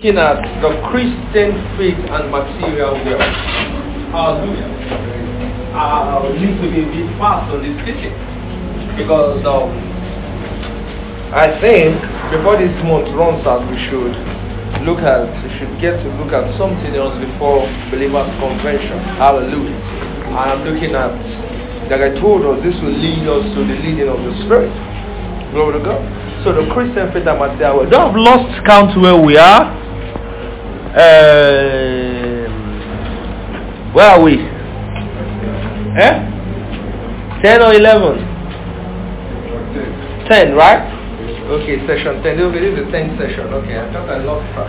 looking at the Christian faith and material wealth. Hallelujah. I need to be a bit fast on this teaching because I think before this month runs out, we should get to look at something else before Believers Convention. Hallelujah. And I'm looking at, like I told us, this will lead us to the leading of the Spirit. Glory to God. So the Christian faith and material wealth. Don't have lost count where we are. Where are we? 10 or 11? 10, right? Okay, session 10. Okay, this is the 10th session. Okay, I thought I lost track.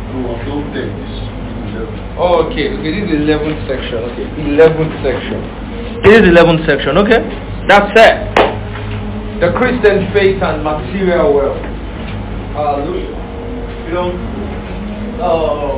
Okay, this is the 11th section. Okay, 11th section. This is the 11th section. Okay, that's it. The Christian faith and material wealth. Hallelujah. You know,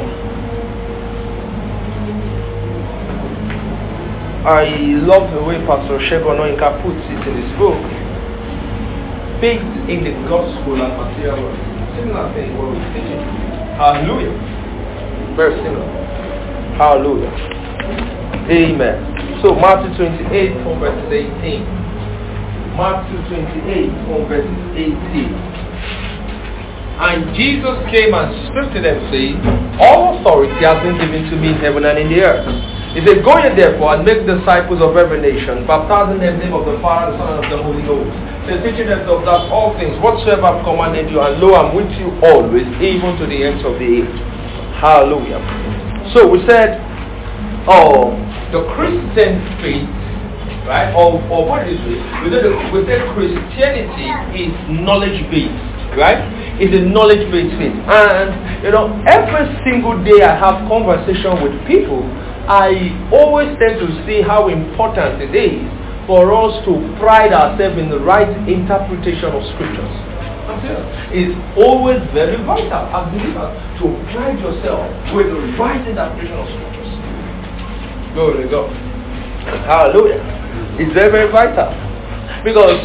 I love the way Pastor Shegun Oyinka puts it in his book. Faith in the gospel and material wealth. Similar thing what we're teaching. Hallelujah. Very similar. Hallelujah. Amen. So Matthew 28 from verses 18. Matthew 28 from verses 18. And Jesus came and spoke to them, saying, all authority has been given to me in heaven and in the earth. He said, go ye therefore and make disciples of every nation, baptizing them in the name of the Father, the Son, and of the Holy Ghost. So teaching them to observe all things, whatsoever I've commanded you, and lo, I'm with you always, even to the ends of the age. Hallelujah. So we said, the Christian faith, right? Or what is it? We said Christianity is knowledge-based, right? It's a knowledge-based faith. And, every single day I have conversation with people, I always tend to see how important it is for us to pride ourselves in the right interpretation of scriptures. It's always very vital as believers to pride yourself with the right interpretation of scriptures. Glory to God. Hallelujah. It's very, very vital. Because,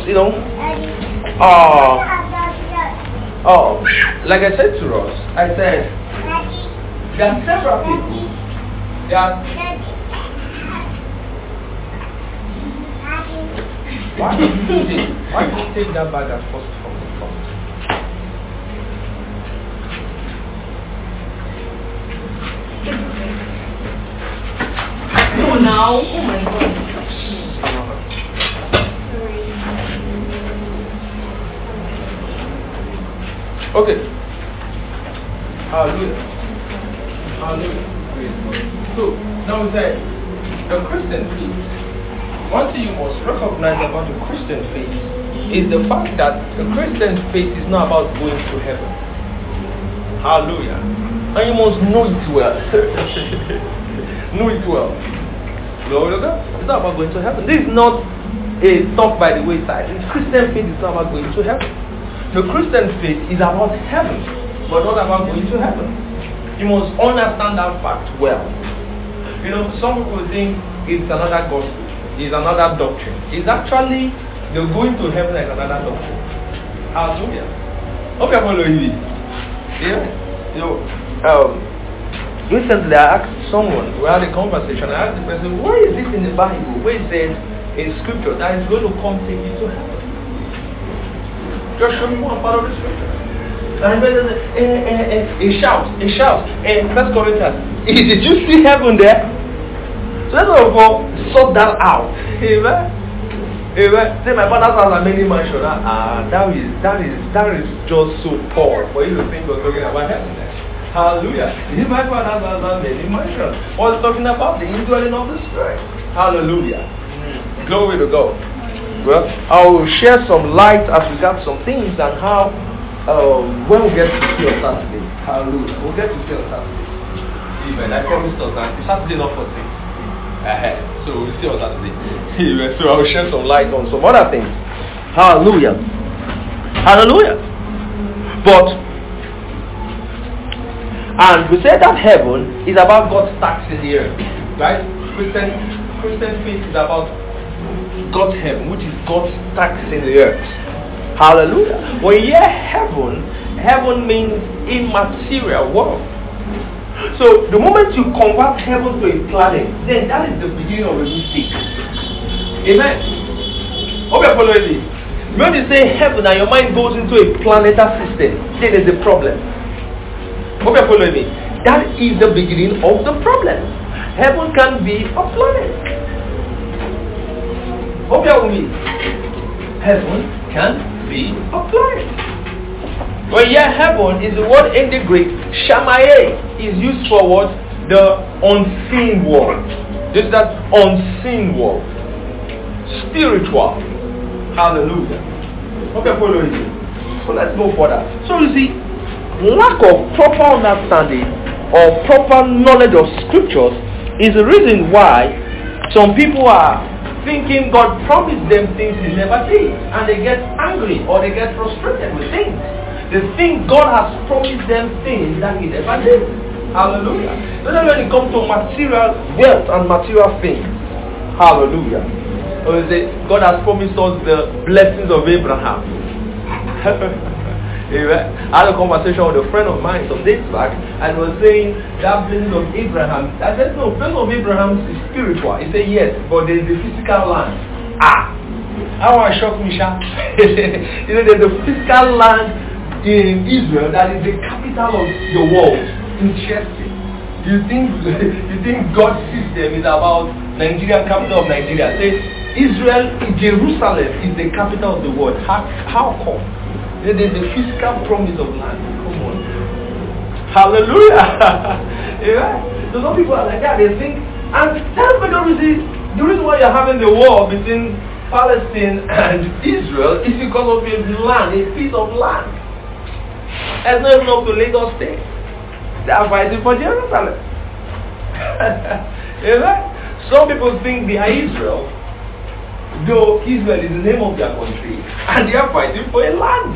like I said to us, I said, there are several people. Why did you take that bag and first from the front? No, now. Oh my God. Okay. Hallelujah. Hallelujah. So, now we say, the Christian faith, one thing you must recognize about the Christian faith is the fact that the Christian faith is not about going to heaven. Hallelujah. And you must know it well. Know it well. Glory to God. It's not about going to heaven. This is not a talk by the wayside. The Christian faith is not about going to heaven. The Christian faith is about heaven, but not about going to heaven. You must understand that fact well. Some people think it's another gospel, it's another doctrine. It's actually, the going to heaven is another doctrine. Hallelujah. Hope you're following me. Yeah. Recently I asked someone, we had a conversation, I asked the person, where is it in the Bible, where is it in scripture that is going to come take you to heaven? Just show me one part of the scripture. And it shouts. 1 Corinthians. Did you see heaven there? So let's go sort that out. Amen. Say my father's house are many mansions. That is just so poor for you to think we're talking about heaven there. Hallelujah. This my father's house are many mansions. What's talking about? The indwelling of the Spirit. Hallelujah. Glory to God. Well, I will share some light as regards some things and how when we get to see on Saturday. Hallelujah. We'll get to see on Saturday. Amen. I promised us that Saturday not for things. So we'll see on Saturday. Amen. So I'll share some light on some other things. Hallelujah. Hallelujah. And we said that heaven is about God's tax in the earth. Right? Christian faith is about God's heaven, which is God's tax in the earth. Hallelujah. When you hear heaven means immaterial world. So the moment you convert heaven to a planet, then that is the beginning of a mistake. Amen. Hope you're following me. When you say heaven and your mind goes into a planetary system, then there's a problem. Hope you're following me. That is the beginning of the problem. Heaven can be a planet. Hope you're with me. Heaven can be a planet. Well, yeah, heaven is the word in the Greek. Shamaye is used for what? The unseen world. This is that unseen world. Spiritual. Hallelujah. Okay, following you. So let's go further. So you see, lack of proper understanding or proper knowledge of scriptures is the reason why some people are thinking God promised them things He never did, and they get angry or they get frustrated with things. They think God has promised them things that He never did. Hallelujah. Especially when it comes to material wealth and material things. Hallelujah. Or is it God has promised us the blessings of Abraham? Amen. I had a conversation with a friend of mine some days back, and was saying that blessing of Abraham. I said, no, blessing of Abraham is spiritual. He said, yes, but there is the physical land. I want to shock me, Sha. You know, there's a physical land in Israel that is the capital of the world. Interesting. You think God's system is about Nigeria, capital of Nigeria? Say Israel, Jerusalem is the capital of the world. How come? There's the physical promise of land. Come on. Hallelujah. Yeah. So some people are like that. They think, and that's because the reason why you're having the war between Palestine and Israel is because of a land, a piece of land. It's not even up to Lagos State. They are fighting for Jerusalem. Some people think they are Israel, though Israel is the name of their country, and they are fighting for a land.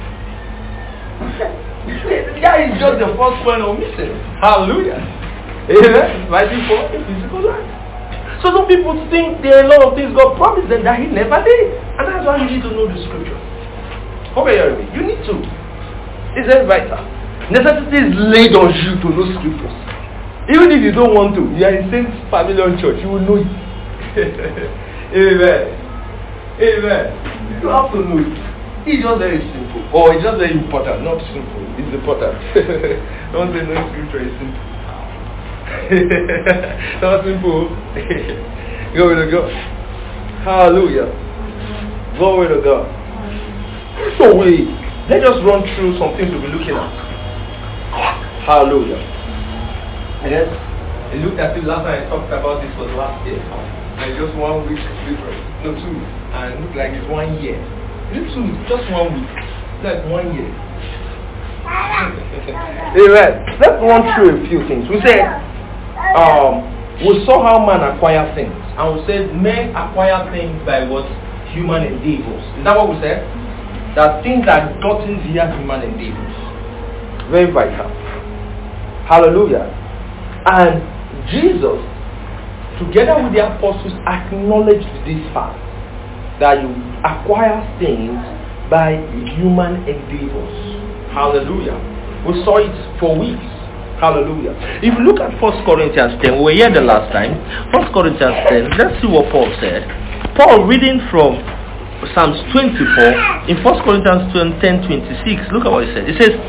That is just the first point of mission. Hallelujah. Fighting for a physical land. So some people think there are a lot of things God promised them that He never did, and that's why you need to know the scripture. Okay, you need to. It's very vital. Necessity is laid on you to know scriptures. Even if you don't want to, you are in Saint Pavilion Church, you will know it. Amen. Amen. You have to know it. It's just very simple. Or it's just very important. Not simple. It's important. Don't say no scripture is simple. Not simple. Glory to God. Hallelujah. Glory to God. So let's just run through some things we'll be looking at. Hallelujah. I guess it looked as if last time I talked about this was last year. And just 1 week difference. No, 2. And it looked like it's 1 year. It's 2, just 1 week. It's like 1 year. Amen. Let's run through a few things. We said we saw how man acquires things. And we said men acquire things by what? Human endeavors. Is that what we said? That things are gotten via human endeavors. Very vital. Hallelujah. And Jesus, together with the apostles, acknowledged this fact that you acquire things by human endeavors. Hallelujah. We saw it for weeks. Hallelujah. If you look at 1 Corinthians 10, we were here the last time. 1 Corinthians 10, let's see what Paul said. Paul reading from Psalms 24 in 1 Corinthians 10:26. Look at what he said. It says,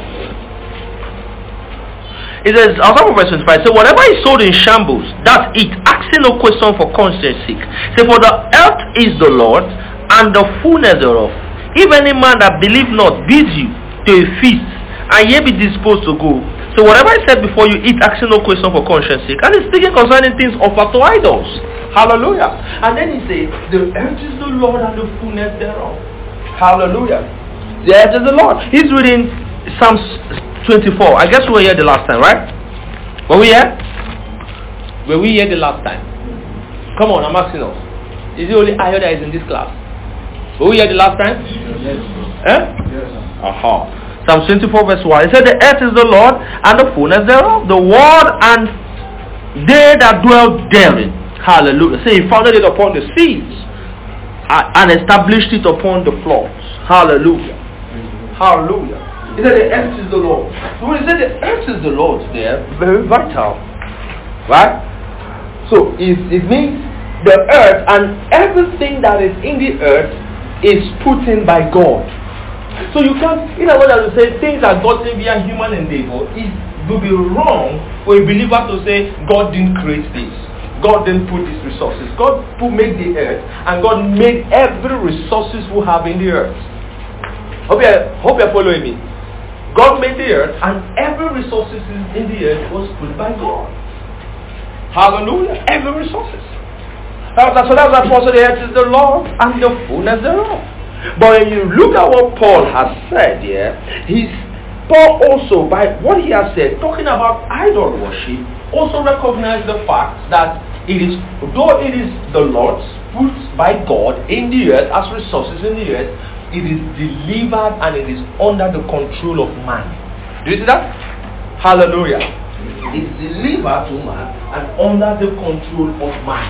I'll start from verse 25. So whatever is sold in shambles, that it, asking no question for conscience sake. So for the earth is the Lord, and the fullness thereof. If any man that believe not bids you to a feast, and ye be disposed to go. So whatever I said before you eat, asking no question for conscience sake. And he's speaking concerning things offered to idols. Hallelujah. And then he says, the earth is the Lord and the fullness thereof. Hallelujah. The earth is the Lord. He's reading Psalms 24. I guess we were here the last time, right? Were we here? Were we here the last time? Come on, I'm asking us. Is it only Ayo that is in this class? Were we here the last time? Yes. Yes. Aha. Psalm 24 verse 1. It said, the earth is the Lord and the fullness thereof, the world and they that dwell therein. Hallelujah. Say, he founded it upon the seas and established it upon the floods. Hallelujah. Hallelujah. He said the earth is the Lord. So when he said the earth is the Lord there, very vital. Right? So it means the earth and everything that is in the earth is put in by God. So you can't, in other words, to say things are gotten via human endeavor, it would be wrong for a believer to say God didn't create this. God didn't put these resources. God made the earth, and God made every resources we have in the earth. Hope you're following me. God made the earth, and every resources in the earth was put by God. Hallelujah. Every resources. So that's why Paul said the earth is the Lord and the fullness thereof. But when you look at what Paul has said here, Paul also, by what he has said, talking about idol worship, also recognized the fact that though it is the Lord's put by God in the earth as resources in the earth, it is delivered and it is under the control of man. Do you see that? Hallelujah. It is delivered to man and under the control of man.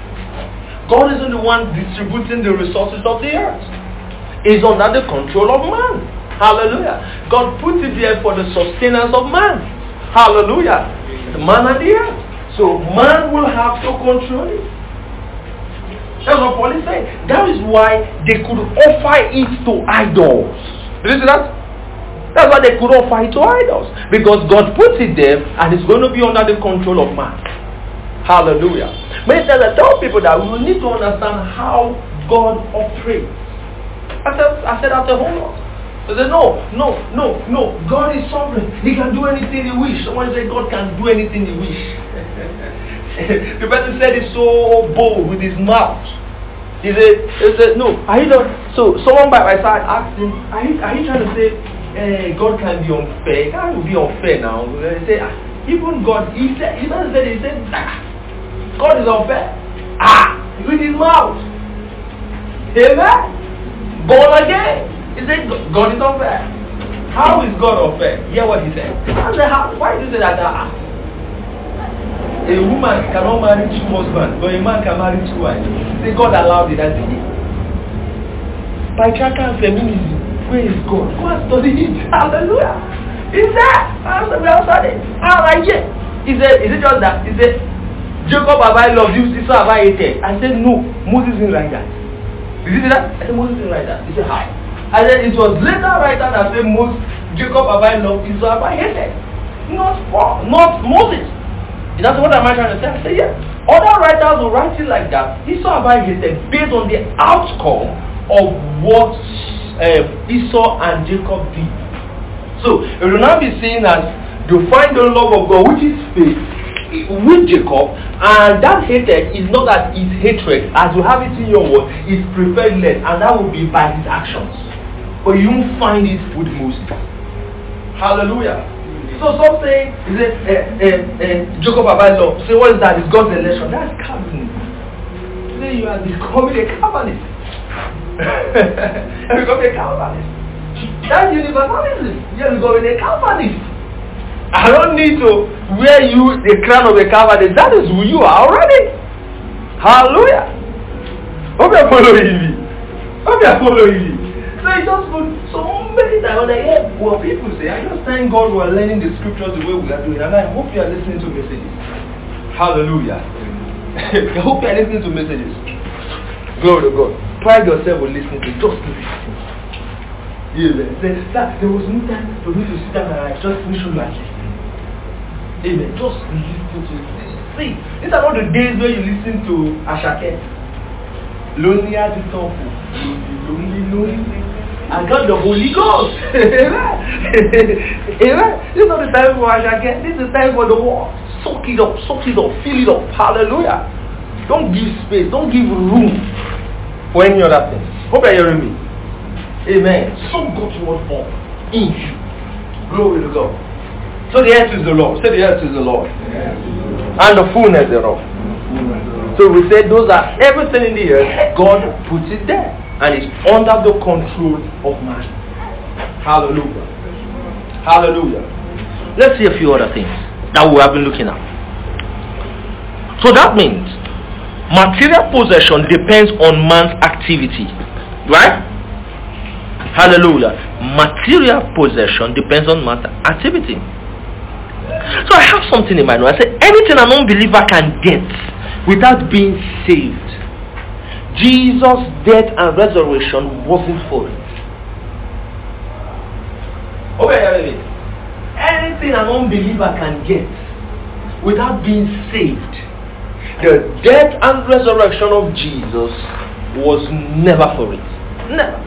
God isn't the one distributing the resources of the earth. It's under the control of man. Hallelujah. God put it there for the sustenance of man. Hallelujah. The man and the earth. So man will have to control it. That's what Paul is saying. That is why they could offer it to idols. Do you see that? That's why they could offer it to idols. Because God put it there and it's going to be under the control of man. Hallelujah. Many times I tell people that we need to understand how God operates. I said that a whole lot. I said, no. God is sovereign. He can do anything he wishes. Someone said God can do anything he wishes. The person said it so bold with his mouth. He said, no. Are you not? So someone by my side asked him, are you trying to say God can be unfair? God will be unfair now. He said, even God, he said, God is unfair. With his mouth. Amen. Born again. He said, God is unfair. How is God unfair? Hear what he said. I said, why do you say that? A woman cannot marry two husbands, but a man can marry two wives. Say God allowed it, that's it. Patriarchal feminism, where is God? Go and study it. Hallelujah. He's there. We have studied. Right here. He said, is it just that? He said, Jacob have I loved you, Esau have I hated. I said, no, Moses didn't write that. Did you see that? I said, Moses didn't write that. He said, how? I said, it was later writer that said, Jacob have I loved, Esau have I hated. Not Moses. That's what am I trying to say? I said, yeah. Other writers will write it like that. Esau have I hated based on the outcome of what Esau and Jacob did. So, it will now be seen as you find the love of God, which is faith, with Jacob, and that hatred is not that it's hatred, as you have it in your word, it's preferred led, and that will be by his actions. But you won't find it with Moses. Hallelujah. So some say, Jacob have I loved. Say, what is that? It's God's election. That's Calvinism. Say you are becoming a Calvinist. You become a Calvinist. That's universalism. You are becoming a Calvinist. I don't need to wear you the crown of a Calvinist. That is who you are already. Hallelujah. Hope you are following me. Hope you are following me. So it's just good. So many times when I hear what people say, I just thank God we are learning the scriptures the way we are doing. And I hope you are listening to messages. Hallelujah. I hope you are listening to messages. Glory to God. Pride yourself with listening to just listen. Amen. There was no time for me to sit down and I just finish like listening. Amen. Just listen to it. See, these are not the days where you listen to Ashake. Lonely at the top. Lonely. I got the Holy Ghost. Amen. Amen. This is not the time for Ashake. This is the time for the war. Soak it up, fill it up. Hallelujah. Don't give space, don't give room for any other thing. Hope you're hearing me. Amen. Soak God's word up in you. Glory to God. So the earth is the Lord. Say the earth is the Lord. And the fullness thereof. So we said those are everything in the earth. God puts it there. And it's under the control of man. Hallelujah. Hallelujah. Let's see a few other things that we have been looking at. So that means material possession depends on man's activity. Right? Hallelujah. material possession depends on activity. So I have something in mind. I say anything an unbeliever can get without being saved, Jesus' death and resurrection wasn't for it. Okay, anything an unbeliever can get without being saved, the death and resurrection of Jesus was never for it. Never.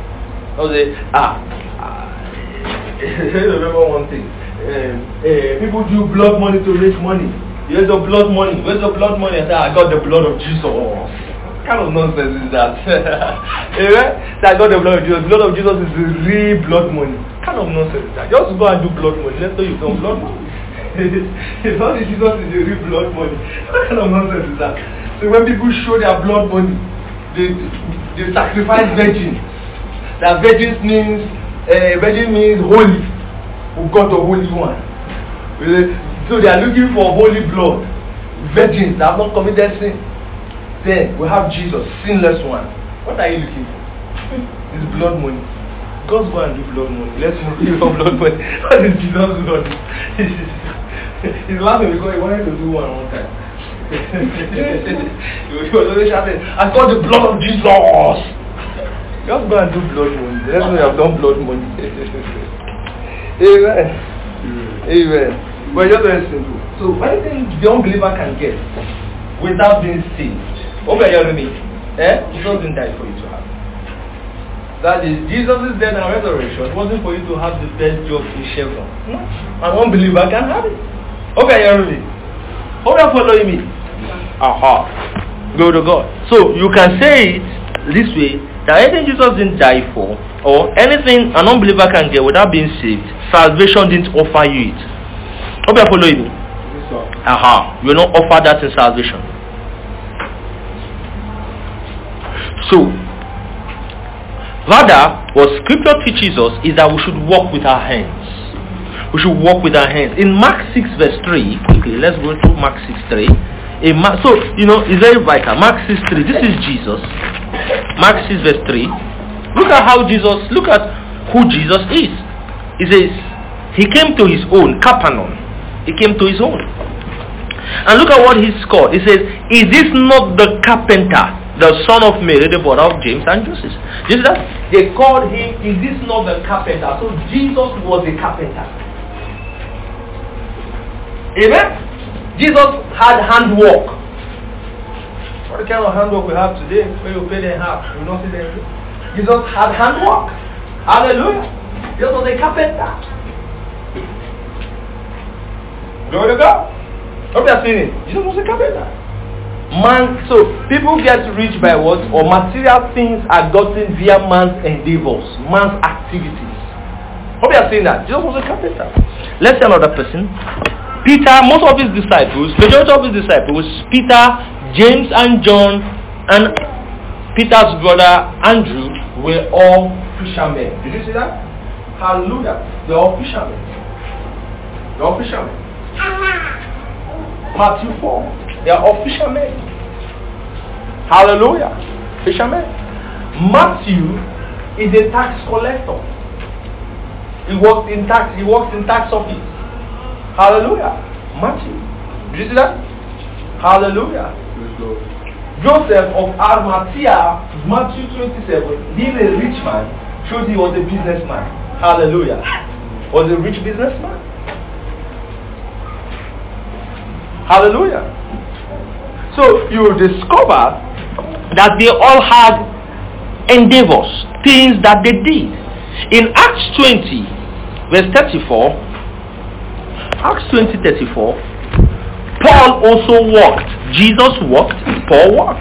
Remember one thing. People do blood money to raise money. Where's the blood money? Where's the blood money? I say, I got the blood of Jesus. What kind of nonsense is that? I got the blood of Jesus. Blood of Jesus is the real blood money. What kind of nonsense is that? Just go and do blood money. Let's say you've done blood money. It's not that Jesus is the real blood money. What kind of nonsense is that? So when people show their blood money, they sacrifice virgins. That virgin means holy. Who got the holy one. So they are looking for holy blood. Virgins that have not committed sin. Then we have Jesus, sinless one. What are you looking for? It's blood money. God's go and do blood money. Let's move on blood money. What is Jesus blood? He's laughing because he wanted to do one time. He was always shouting, I got the blood of Jesus. Just go and do blood money. Let's know you have done blood money. Amen. Amen. But just very simple. So anything the unbeliever can get without being saved. What are you hearing me? Jesus didn't die for you to have. That is, Jesus' death and resurrection wasn't for you to have the best job in Chevron. No. An unbeliever can have it. What are you hearing me? Hope you are following me. Go to God. So you can say it this way, that anything Jesus didn't die for, or anything an unbeliever can get without being saved, salvation didn't offer you it. Hope you are following me. You will not offer that in salvation. So rather, what scripture teaches us is that we should walk with our hands. We should walk with our hands. In Mark 6 verse 3, quickly, let's go to Mark 6 3. So, it's very vital. Mark 6 3, this is Jesus. Mark 6 verse 3. Look at who Jesus is. He says, he came to his own, Capernaum. He came to his own. And look at what he's called. He says, is this not the carpenter, the son of Mary, the brother of James and Joseph? You see that? They called him, is this not the carpenter? So Jesus was a carpenter. Amen? Jesus had handwork. What kind of handwork we have today? Where you pay them half, you not see them. Jesus had handwork. Hallelujah. Jesus was a carpenter. Glory to God. Hope you are seeing it. Jesus was a carpenter. So people get rich by what? Or material things are gotten via man's endeavors, man's activities. Hope you are seeing that. Jesus was a carpenter. Let's see another person. Peter, most of his disciples, majority of his disciples, Peter, James and John, and Peter's brother Andrew were all fishermen. Did you see that? Hallelujah. They are all fishermen. They are all fishermen. Matthew 4. They are all fishermen. Hallelujah. Fishermen. Matthew is a tax collector. He works in tax office. Hallelujah. Matthew. Did you see that? Hallelujah. Joseph of Arimathea, Matthew 27, being a rich man, shows he was a businessman. Hallelujah. Was a rich businessman. Hallelujah. So you discover that they all had endeavors, things that they did. In Acts 20, verse 34, Acts 20:34, Paul also walked. Jesus walked, Paul walked.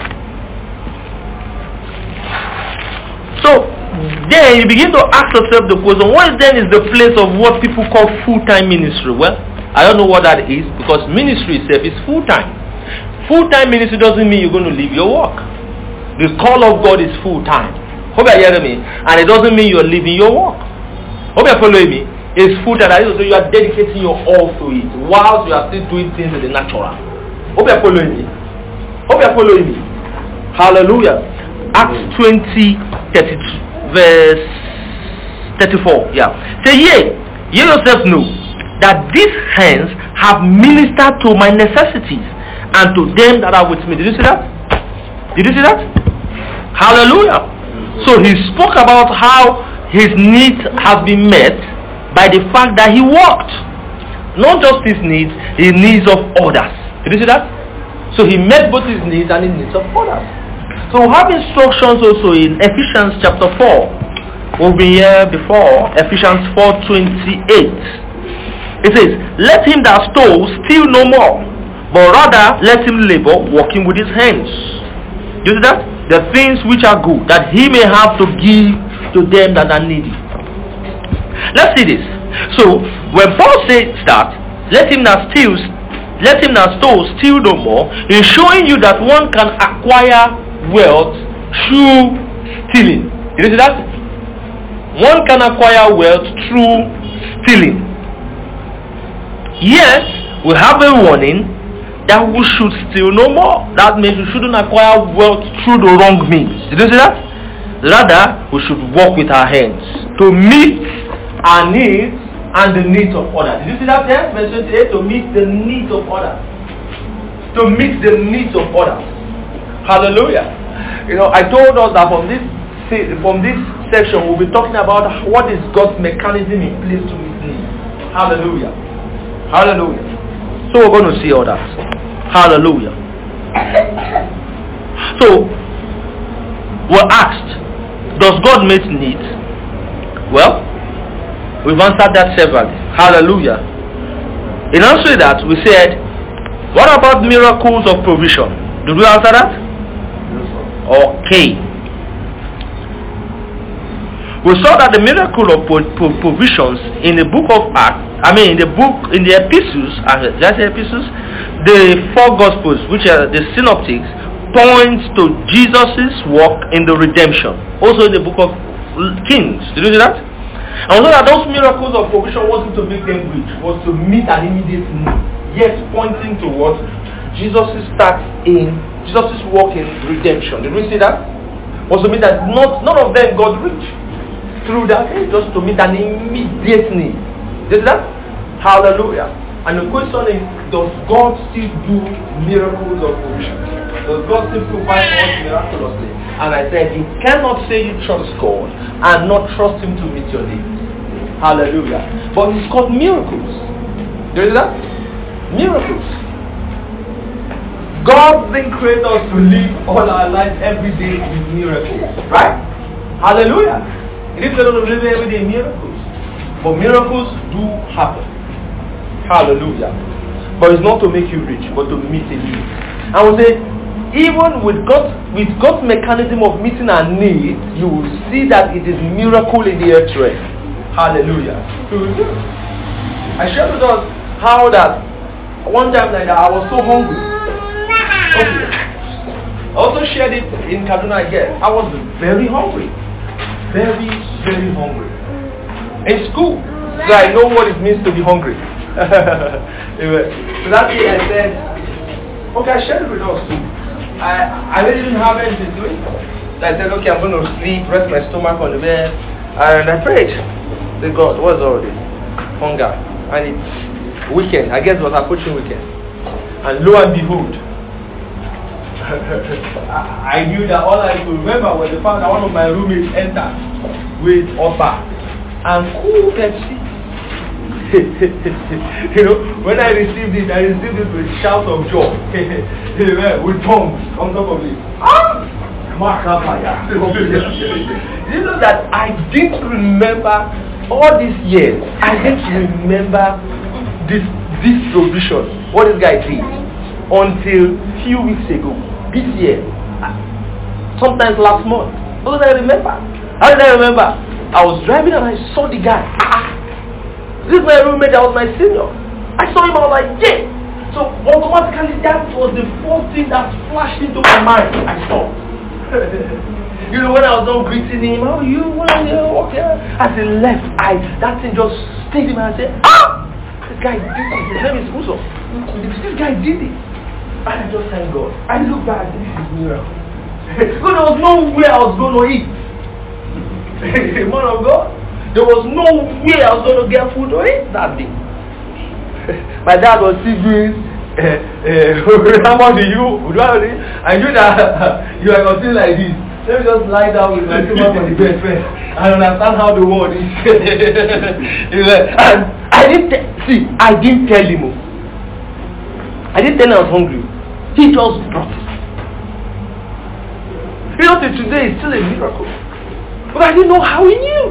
So then you begin to ask yourself the question, what then is the place of what people call full-time ministry? Well, I don't know what that is, because ministry itself is full-time. Full-time ministry doesn't mean you're going to leave your work. The call of God is full-time. Hope you're hearing me. And it doesn't mean you're leaving your work. Hope you're following me. It's full-time. That is, so you are dedicating your all to it whilst you are still doing things in the natural. Hope you're following me. Hope you're following me. Hallelujah. Acts 20:32 verse 34. Yeah. Say, ye yourself know that these hands have ministered to my necessities and to them that are with me. Did you see that? Did you see that? Hallelujah. So he spoke about how his needs have been met by the fact that he worked. Not just his needs of others. Did you see that? So he met both his needs and the needs of others. So we have instructions also in Ephesians chapter 4. We've been here before. Ephesians 4:28. It says, let him that stole steal no more, but rather let him labor, working with his hands. Do you see that? The things which are good, that he may have to give to them that are needy. Let's see this. So when Paul says that, let him that stole steal no more, he's showing you that one can acquire wealth through stealing. Did you see that? One can acquire wealth through stealing. Yes, we have a warning that we should steal no more. That means we shouldn't acquire wealth through the wrong means. Did you see that? Rather, we should work with our hands to meet our needs and the needs of others. Did you see that there? Verse 28, to meet the needs of others. To meet the needs of others. Hallelujah. I told us that from this section we'll be talking about what is God's mechanism in place to meet needs. Hallelujah. Hallelujah. So we're going to see all that. Hallelujah. So we're asked, does God meet needs? Well, we've answered that severally. Hallelujah. In answering that, we said, what about miracles of provision? Did we answer that? Okay. We saw that the miracle of provisions in the book of Acts, in the epistles, the four gospels, which are the synoptics, points to Jesus' work in the redemption. Also in the book of Kings. Did you see that? And we saw that those miracles of provision wasn't to make them rich, was to meet an immediate need. Yet pointing to what? Jesus' work in redemption. Did we see that? Was to mean that none of them got rich through that, just to meet an immediate need. Did that? Hallelujah. And the question is, does God still do miracles of provision? Does God still provide for us miraculously? And I said, you cannot say you trust God and not trust Him to meet your needs. Hallelujah. But it's called miracles. Did that? Miracles. God didn't create us to live all our lives every day with miracles. Right? Hallelujah. It is not to live every day miracles. But miracles do happen. Hallelujah. But it's not to make you rich, but to meet a need. I would say, even with God's mechanism of meeting our needs, you will see that it is miracle in the earth realm. Hallelujah. I shared with us how that one time like that I was so hungry. Okay. I also shared it in Kaduna again. I was very hungry. Very, very hungry. In school, so I know what it means to be hungry. So that day I said, okay, I shared it with us too. I really didn't have anything to eat. So I said, okay, I'm going to sleep, rest my stomach on the bed. And I prayed. Say, God, what's all this? Hunger. And it's weekend. I guess it was approaching weekend. And lo and behold, I knew that all I could remember was the fact that one of my roommates entered with offer and cool Pepsi. When I received it with a shout of joy. With tongues on top of it. You know that I didn't remember all these years. I didn't remember this provision, what this guy did, until few weeks ago. This year, sometimes last month. How did I remember? I was driving and I saw the guy. This is my roommate, that was my senior. I saw him, I was like, yeah. So automatically that was the first thing that flashed into my mind. I stopped. When I was done greeting him, how are you? What are you? Okay. As he left, that thing just stayed in my head. I said, this guy did it. His name is Uzo. This guy did it. And I just thank God. I look back, this is miracle. Because there was nowhere I was going to eat. Man of God. There was no way I was going to get food to eat that day. My dad was still doing how much do you? I knew that you are continuing like this. Let me just lie down with my stomach on the bed first and understand how the world is. And I didn't tell him. I didn't tell him I was hungry. He just brought it. You know, till today it's still a miracle. But I didn't know how he knew.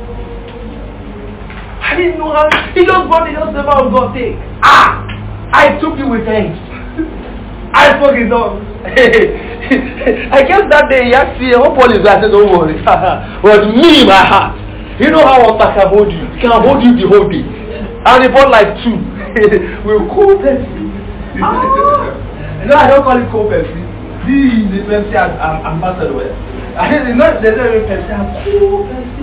I didn't know how. He just brought it, just said, "Oh God, take." I took it with thanks. I spoke it up. I guess that day he asked me, hopefully I said, "Don't worry." But me, my heart. You know how water can hold you? It can hold you the whole day. And he bought like 2. We'll cold Pepsi. No, I don't call it cold Pepsi. This is the Pepsi ambassador. I said, not the Pepsi, cool Pepsi.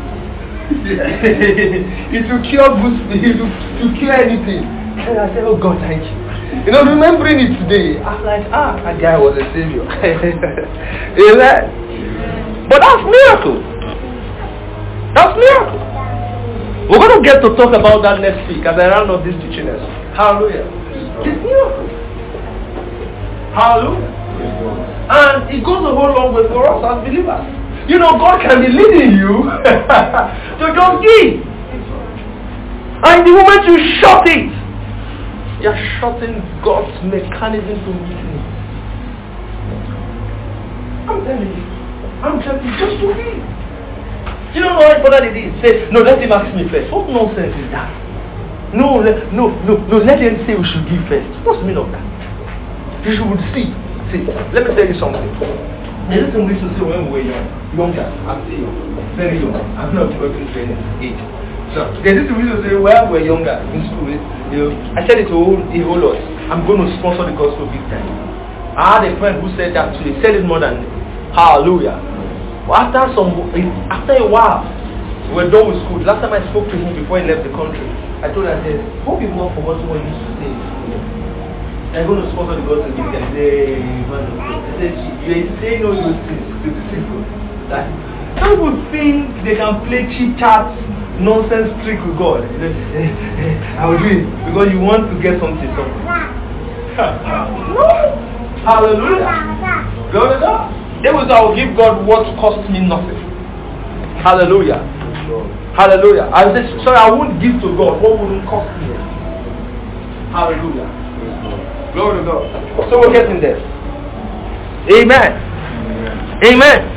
It will cure boost, it will cure anything. And I said, oh God, thank you. You know, remembering it today, I was like, that guy was a savior. Amen. But that's miracle. That's miracle. We're going to get to talk about that next week as I round up this teaching lesson. Hallelujah. It's miracle. Hallelujah. And it goes a whole long way for us as believers. You know, God can be leading you to just give. And the moment you shut it, you're shutting God's mechanism to meet me. I'm telling you. I'm telling you, just to give. You don't know how important it is. Say, no, let him ask me first. What nonsense is that? No, let him say we should give first. What's the meaning of that? You should see. See, let me tell you something. There's something we used to say when we were younger. I'm still young. Very young. I'm not working to any age. So, there's this we used to say when we were younger in school. You know, I said it to a whole lot. I'm going to sponsor the gospel big time. I had a friend who said that too. He said it more than hallelujah. But after a while, we were done with school. Last time I spoke to him before he left the country, I told him, I said, hope you've not forgotten what you used to say. I'm going to sponsor the gospel big time. I said, you're saying all those things to the people. That some people think they can play chit chat nonsense trick with God. I will do it because you want to get something. No. Hallelujah. Glory to God. They will say, I will give God what costs me nothing. Hallelujah. Hallelujah. I will say, sorry, I won't give to God what wouldn't cost me. Hallelujah. Glory to God. So we're getting there. Amen. Amen.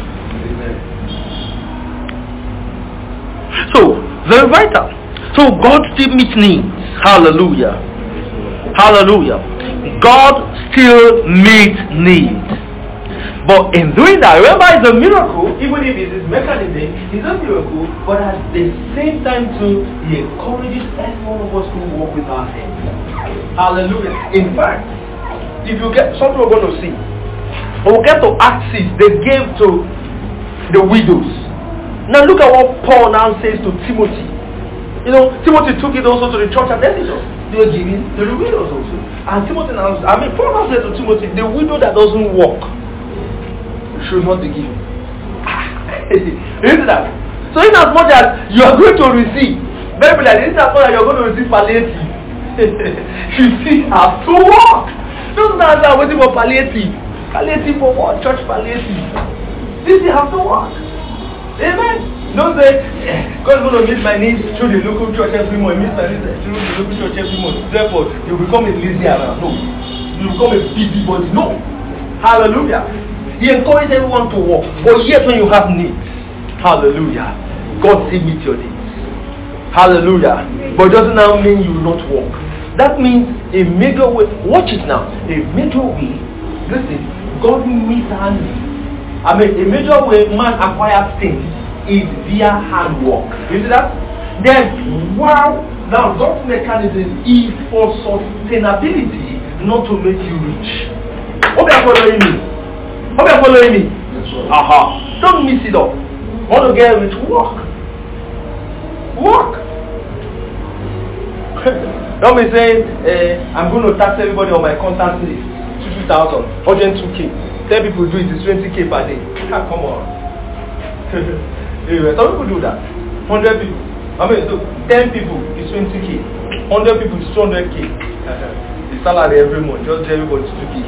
So, very vital. So God still meets needs. Hallelujah. Hallelujah. God still meets needs. But in doing that, remember it's a miracle, even if it's his mechanism, it's a miracle, but at the same time too, he encourages every one of us to walk with our hands. Hallelujah. In fact, if you get something we're going to see, we'll get to Acts 6, they gave to the widows. Now look at what Paul now says to Timothy. You know, Timothy took it also to the church at Ephesus. They were giving to the widows also. And Timothy now, Paul now said to Timothy, the widow that doesn't work should not be given. Isn't that? So in as much as you are going to receive, maybe like this, as much as you are going to receive palliative, you still have to work. Don't say I'm waiting for palliative. Palliative for what? Church palliative. You still have to work. Amen. Don't say, God's going to meet my needs through the local church every month. Meet my needs through the local church every month. Therefore, you become a lazy around. No. You become a busy body. No. Hallelujah. He encourages everyone to work. But yet when you have needs, hallelujah, God still meets your needs. Hallelujah. But it doesn't now mean you will not work. That means a major way, watch it now, a major way, listen, God meets our needs. A major way man acquires things is via handwork. You see that? Then, wow, now God's mechanism is for sustainability, not to make you rich. Hope you're following me. Hope you're following me. Aha. Don't miss it up. Want to get rich? Work. Work. Don't be saying, I'm going to tax everybody on my contact list. 2,000, 102K. 10 people do it, it's 20K per day. Come on. Anyway, some people do that. 100 people. I mean, so 10 people is 20k, 100 people is 200k. The salary every month, just everybody is 2k.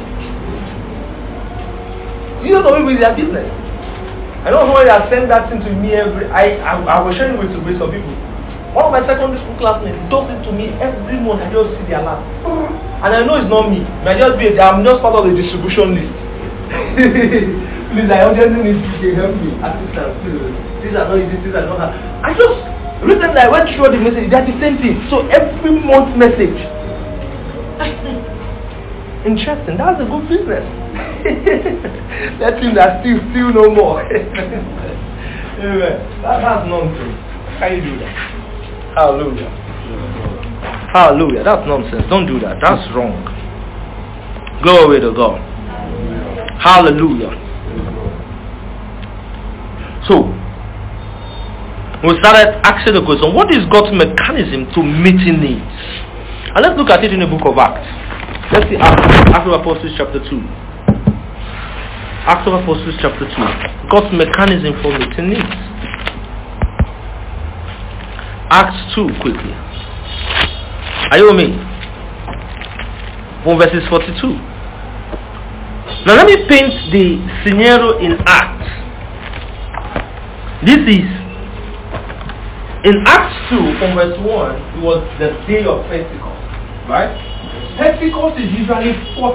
You don't know if it's their business. I don't know why they are sending that thing to me every. I was sharing with some people. One of my secondary school classmates does it to me every month. I just see the alert, and I know it's not me. I'm just part of the distribution list. Please, I urgently need to help me. Assistance, please. These are not easy. These are not hard. I just recently I went through the message. They're the same thing. So every month message. Interesting. That's a good business. Let him that steal no more. Anyway, that's nonsense. How you do that? Hallelujah. Hallelujah. That's nonsense. Don't do that. That's wrong. Glory to God. Hallelujah. So, we started asking the question, what is God's mechanism to meeting needs? And let's look at it in the book of Acts. Let's see Acts of Apostles chapter 2. Acts of Apostles chapter 2. God's mechanism for meeting needs. Acts 2 quickly. Are you with me? From verses 42. Now let me paint the scenario in Acts. This is in Acts 2 from verse 1, it was the day of Pentecost. Right? Pentecost is usually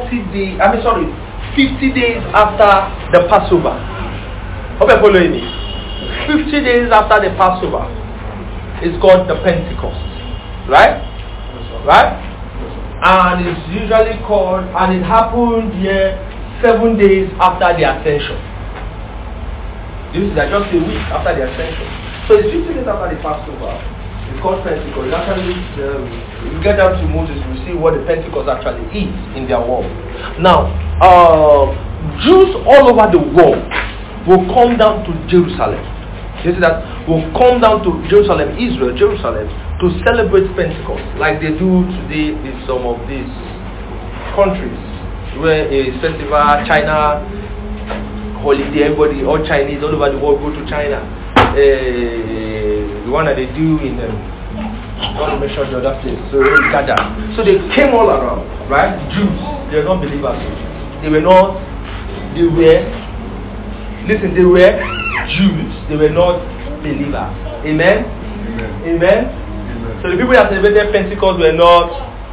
50 days after the Passover. Hope you're following me. 50 days after the Passover. It's called the Pentecost, right? Right? And it's usually called, and it happened here 7 days after the Ascension. This is just a week after the Ascension. So it's 50 days after the Passover. It's called Pentecost. Actually, you get down to Moses, you see what the Pentecost actually is in their world. Now, Jews all over the world will come down to Jerusalem. You see that? Will come down to Jerusalem, Jerusalem, to celebrate Pentecost, like they do today in some of these countries, where a festival, China, holiday, everybody, all Chinese all over the world go to China. The one that they do in, I don't want to mention the other place, so they gather. So they came all around, right? Jews, they were not believers. They were Jews, they were not believers. Amen? Amen? So the people that celebrated Pentecost were not,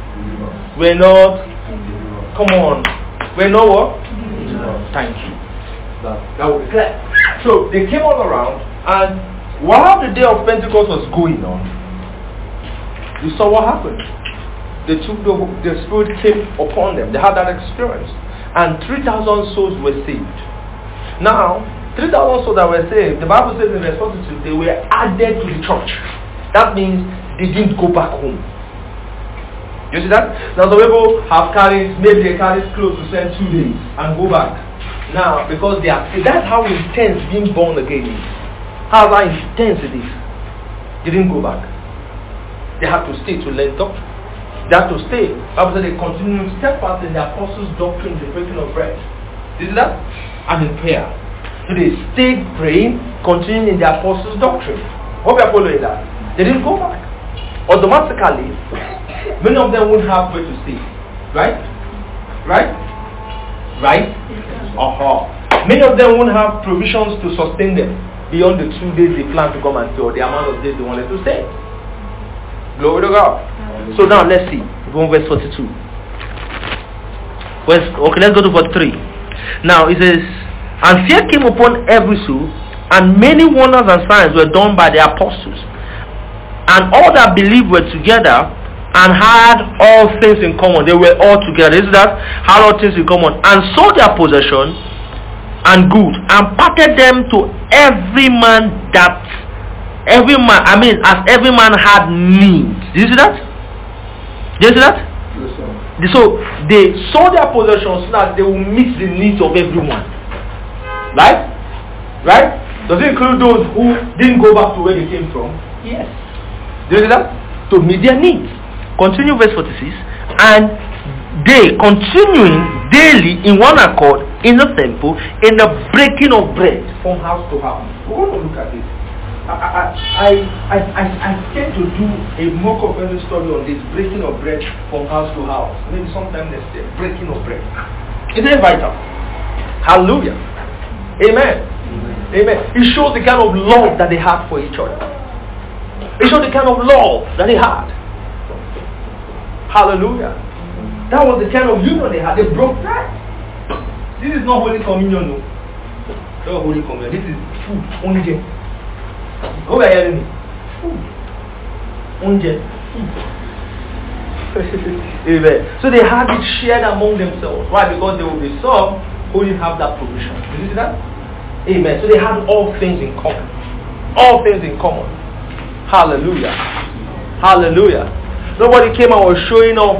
come on, were not what? Thank you. That will be clear. So they came all around, and while the day of Pentecost was going on, you saw what happened. They took the Spirit came upon them. They had that experience. And 3,000 souls were saved. Now, 3,000 souls that were saved, the Bible says in verse 42, they were added to the church. That means they didn't go back home. You see that? Now some people have carried, maybe they carried clothes to spend 2 days and go back. Now, because they are, that's how intense being born again is. How intense it is. They didn't go back. They had to stay to learn doctrine. They had to stay. The Bible said they continued steadfast in the apostles' doctrine, the breaking of bread. You see that? And in prayer. So they stayed praying, continuing in the apostles' doctrine. Hope you are following that. They didn't go back. Automatically, many of them wouldn't have where to stay. Right? Right? Right? Many of them won't have provisions to sustain them beyond the 2 days they plan to come and stay, or the amount of days they wanted to stay. Glory to God. So now let's see. Go on verse 42. Okay, let's go to verse 3. Now it says, and fear came upon every soul, and many wonders and signs were done by the apostles. And all that believed were together and had all things in common. They were all together. Is that? Had all things in common. And sold their possession and goods, and parted them to every man as every man had need. Do you see that? Do you see that? Yes, so they sold their possessions so that they will meet the needs of everyone. Right? Right? Does it include those who didn't go back to where they came from? Yes. Do you see that? To meet their needs. Continue verse 46. And they continuing daily in one accord in the temple, in the breaking of bread from house to house. We want to look at this. I came to do a more comprehensive study on this breaking of bread from house to house. Maybe sometime next year. Breaking of bread. Isn't it vital? Hallelujah. Amen. Amen. It shows the kind of love that they had for each other. It shows the kind of love that they had. Hallelujah. That was the kind of union they had. They broke bread. This is not Holy Communion, no. Not Holy Communion. This is food. Only. Who are hearing me? Food. Only. Amen. So they had it shared among themselves. Why? Because there will be some who didn't have that provision. Did you see that? Amen. So they had all things in common. All things in common. Hallelujah. Hallelujah. Nobody came and was showing off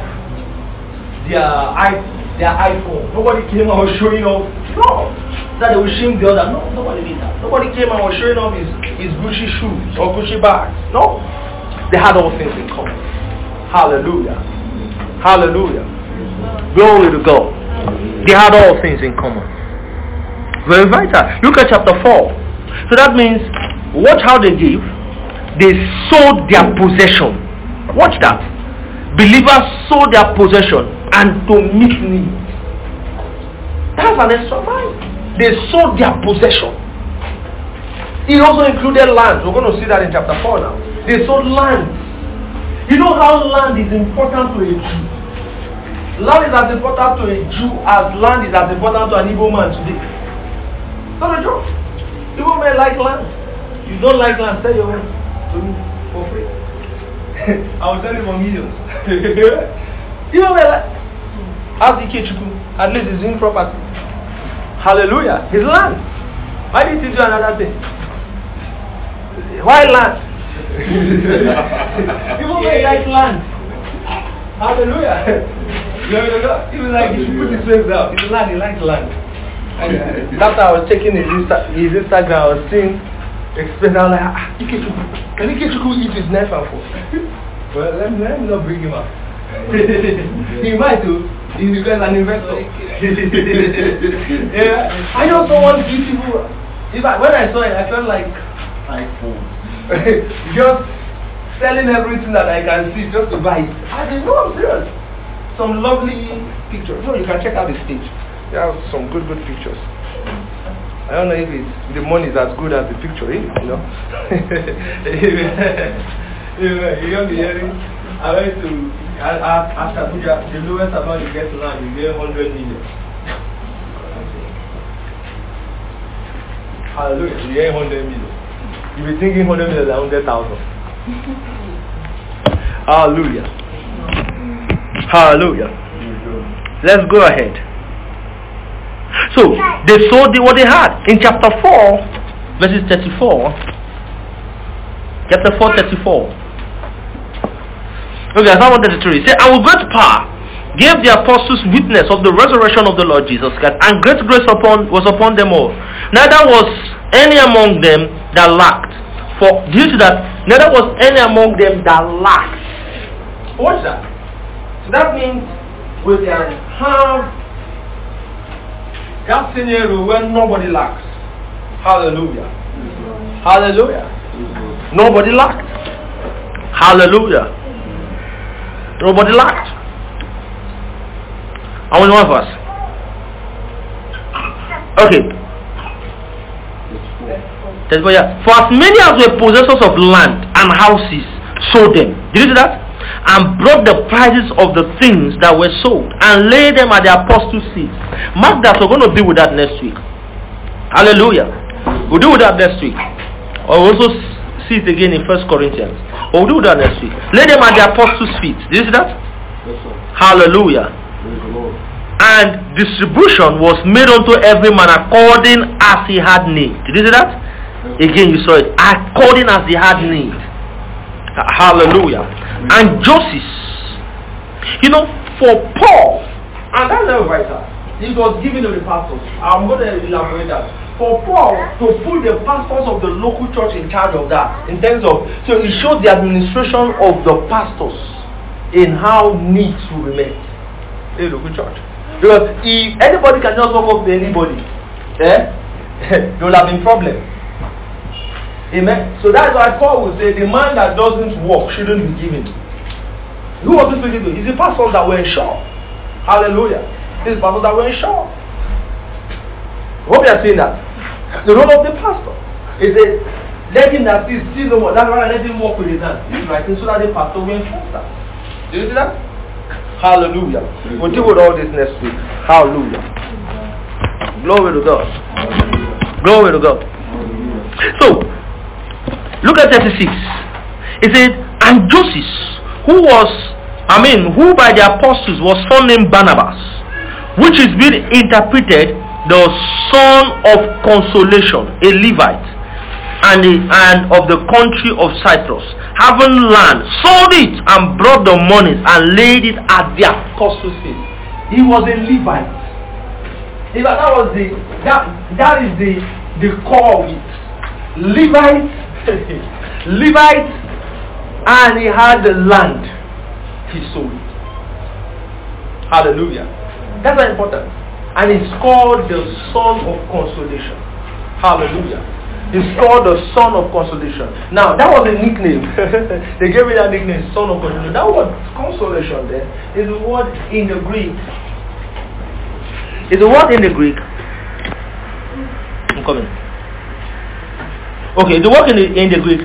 their iPhone. Nobody came and was showing off. No. That they will shame the other. No, nobody did that. Nobody came and was showing off his Gucci shoes or Gucci bags. No. They had all things in common. Hallelujah. Hallelujah. Glory to God. They had all things in common. Very vital. Look at chapter 4. So that means, watch how they give. They sold their possession. Watch that. Believers sold their possession and to meet needs. That's an extra mile. They sold their possession. It also included land. We're going to see that in chapter 4 now. They sold land. You know how land is important to a Jew. Land is as important to a Jew as land is as important to an Igbo man today. Not a joke. Igbo men like land. You don't like land, sell your land to me for free. I will sell you for millions. Igbo men like. Ask Ikechukwu. At least it's in property. Hallelujah. His land. Why did he do another thing? Why land? Igbo men like land. Hallelujah. He was like, he should put his face down. It's land, he likes land. After I was checking his Instagram, I was seeing express. I was like, can Ikechukwu eat his knife and fork? Well, let me not bring him up. He might do. He's an investor. Yeah. I know someone beautiful. When I saw it, I felt like iPhone. Just selling everything that I can see just to buy it. I said, no, I'm serious. Some lovely pictures. No, you can check out the stage. There are some good pictures. I don't know if the money is as good as the picture, you know. You're going to be hearing. I went to after Abuja, the lowest amount you get now, you get 100 million. Hallelujah, you get 100 million. You'll be thinking 100 million is 100,000. Hallelujah. Hallelujah. Let's go ahead. So, they sold what they had. In chapter 4, verses 34. Chapter 4, 34. Okay, Psalm 133. It says, I will great power gave the apostles witness of the resurrection of the Lord Jesus Christ, and great grace was upon them all. Neither was any among them that lacked. For due to that, neither was any among them that lacked. What's that? So that means we can have that scenario where nobody lacks. Hallelujah. Hallelujah. Nobody lacked. Hallelujah. Nobody lacked. I want one verse. Okay. For as many as were possessors of land and houses sold them. Did you see that? And brought the prices of the things that were sold and laid them at the apostles' feet. Mark that, we're going to deal with that next week. Hallelujah. We'll deal with that next week. Or we'll also see it again in 1 Corinthians. But we'll do that next week. Lay them at the apostles' feet. Did you see that? Yes, sir. Hallelujah. And distribution was made unto every man according as he had need. Did you see that? Again, you saw it. According as he had need. Hallelujah. And Joseph, you know, for Paul, and that's very vital. It was given to the pastors. I'm going to elaborate that. For Paul to put the pastors of the local church in charge of that, in terms of, so it shows the administration of the pastors in how needs will be met in the local church. Because if anybody can just walk up to anybody, there will have been problem. Amen. So that's why Paul would say the man that doesn't work shouldn't be given. Who was he speaking to? It's the pastors that were in shop. Hallelujah. It's the pastors that were in shop. Hope you are saying that. The role of the pastor is a let him that sees no more. That's why I let him walk with his hands. He's writing so that the pastor will enforce that. Do you see that? Hallelujah. We'll deal with all this next week. Hallelujah. Glory to God. Glory to God. So, look at 36. It said, and Joseph, who by the apostles was surnamed Barnabas, which is being interpreted the son of consolation, a Levite, and of the country of Cyprus, having land, sold it and brought the monies and laid it at the apostles' feet. He was a Levite. That is the core of it. Levite, Levite, and he had the land. He sold it. Hallelujah. That's very important. And it's called the Son of Consolation. Hallelujah. It's called the Son of Consolation. Now, that was a nickname. They gave me that nickname, Son of Consolation. That word consolation there is a word in the Greek. It's a word in the Greek. I'm coming. Okay, the word in the Greek.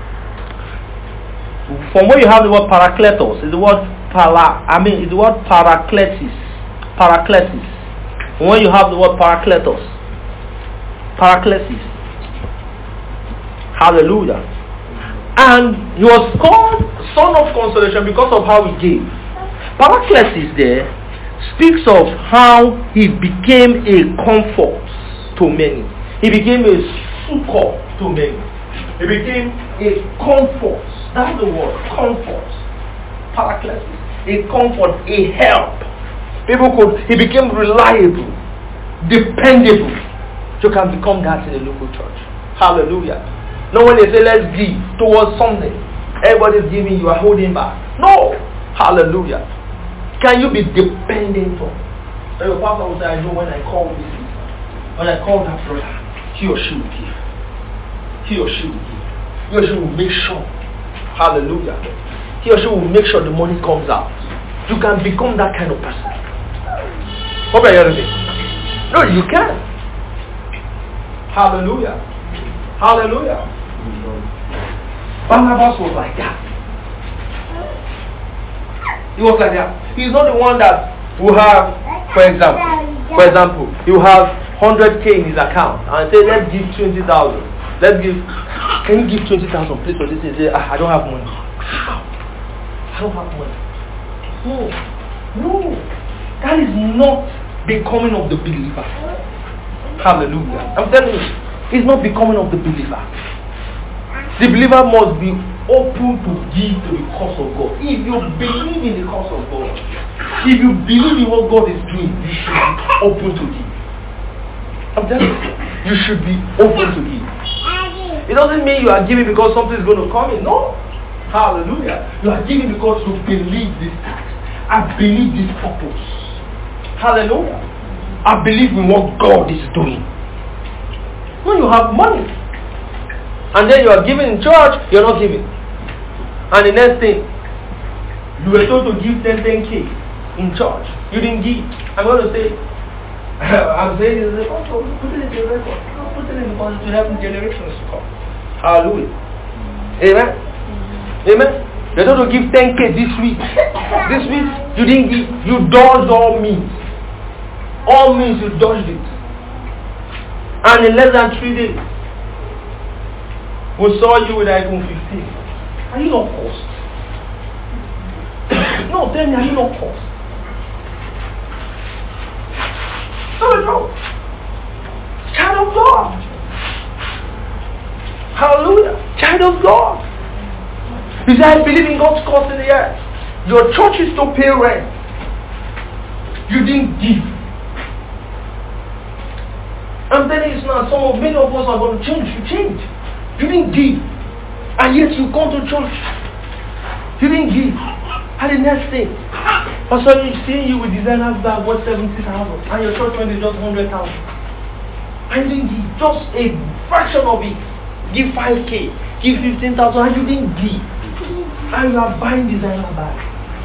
From where you have the word parakletos, is the word it's the word paraklesis. Paraklesis. When you have the word parakletos. Paraklesis. Hallelujah. And he was called Son of Consolation because of how he gave. Paraklesis there speaks of how he became a comfort to many. He became a succor to many. He became a comfort. That's the word, comfort. Paraklesis. A comfort, a help. He became reliable, dependable. You can become that in a local church. Hallelujah. No, when they say let's give towards something, everybody's giving, you are holding back. No. Hallelujah. Can you be dependent on? And your pastor will say, I know when I call this, when I call that brother, he or she will give. He or she will give. He or she will make sure. Hallelujah. He or she will make sure the money comes out. You can become that kind of person. Hope you're hearing me. No, you can. Hallelujah. Hallelujah. Barnabas was like that. He was like that. He's not the one that will have, for example, he will have 100K in his account and say, let's give 20,000. Can you give 20,000 please for this? He say, I don't have money. How? I don't have money. No. That is not becoming of the believer. Hallelujah. I'm telling you, it's not becoming of the believer. The believer must be open to give to the cause of God. If you believe in the cause of God, if you believe in what God is doing, you should be open to give. I'm telling you, you should be open to give. It doesn't mean you are giving because something is going to come in. No. Hallelujah. You are giving because you believe this task. I believe this purpose. Hallelujah. I believe in what God is doing. When you have money and then you are giving in church, you're not giving. And the next thing, you were told to give 10K in church. You didn't give. I'm going to say, I'm saying this, put it in the record. Put it in the record to help generations to come. Hallelujah. Amen. Amen. You're told to give 10K this week. This week, you didn't give. You dodged all means. All means you dodged it. And in less than 3 days, we saw you with iPhone 15. Are you not cursed? No, tell me, are you not cursed? No. Child of God. Hallelujah. Child of God. You say, I believe in God's cause in the earth. Your church is to pay rent. You didn't give. I'm telling you now, many of us are going to change. You change. You didn't give. And yet you come to church. You didn't give. And the next thing, or suddenly seeing you with designers bag worth 70,000 and your church rent is just 100,000. And you didn't give. Just a fraction of it. give 5K, give 15,000, and you didn't give. And you are buying designer bags.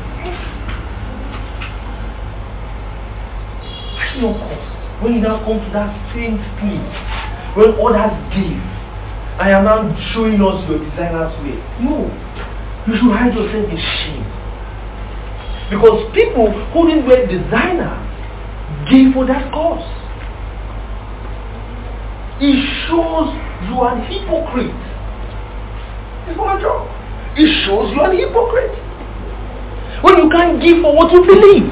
At your cost. When you now come to that same place, when others give, I am now showing us your designer's way. No. You should hide yourself in shame. Because people who didn't wear designer gave for that cause. It shows you are a hypocrite. It's not a joke. It shows you are a hypocrite. When you can't give for what you believe.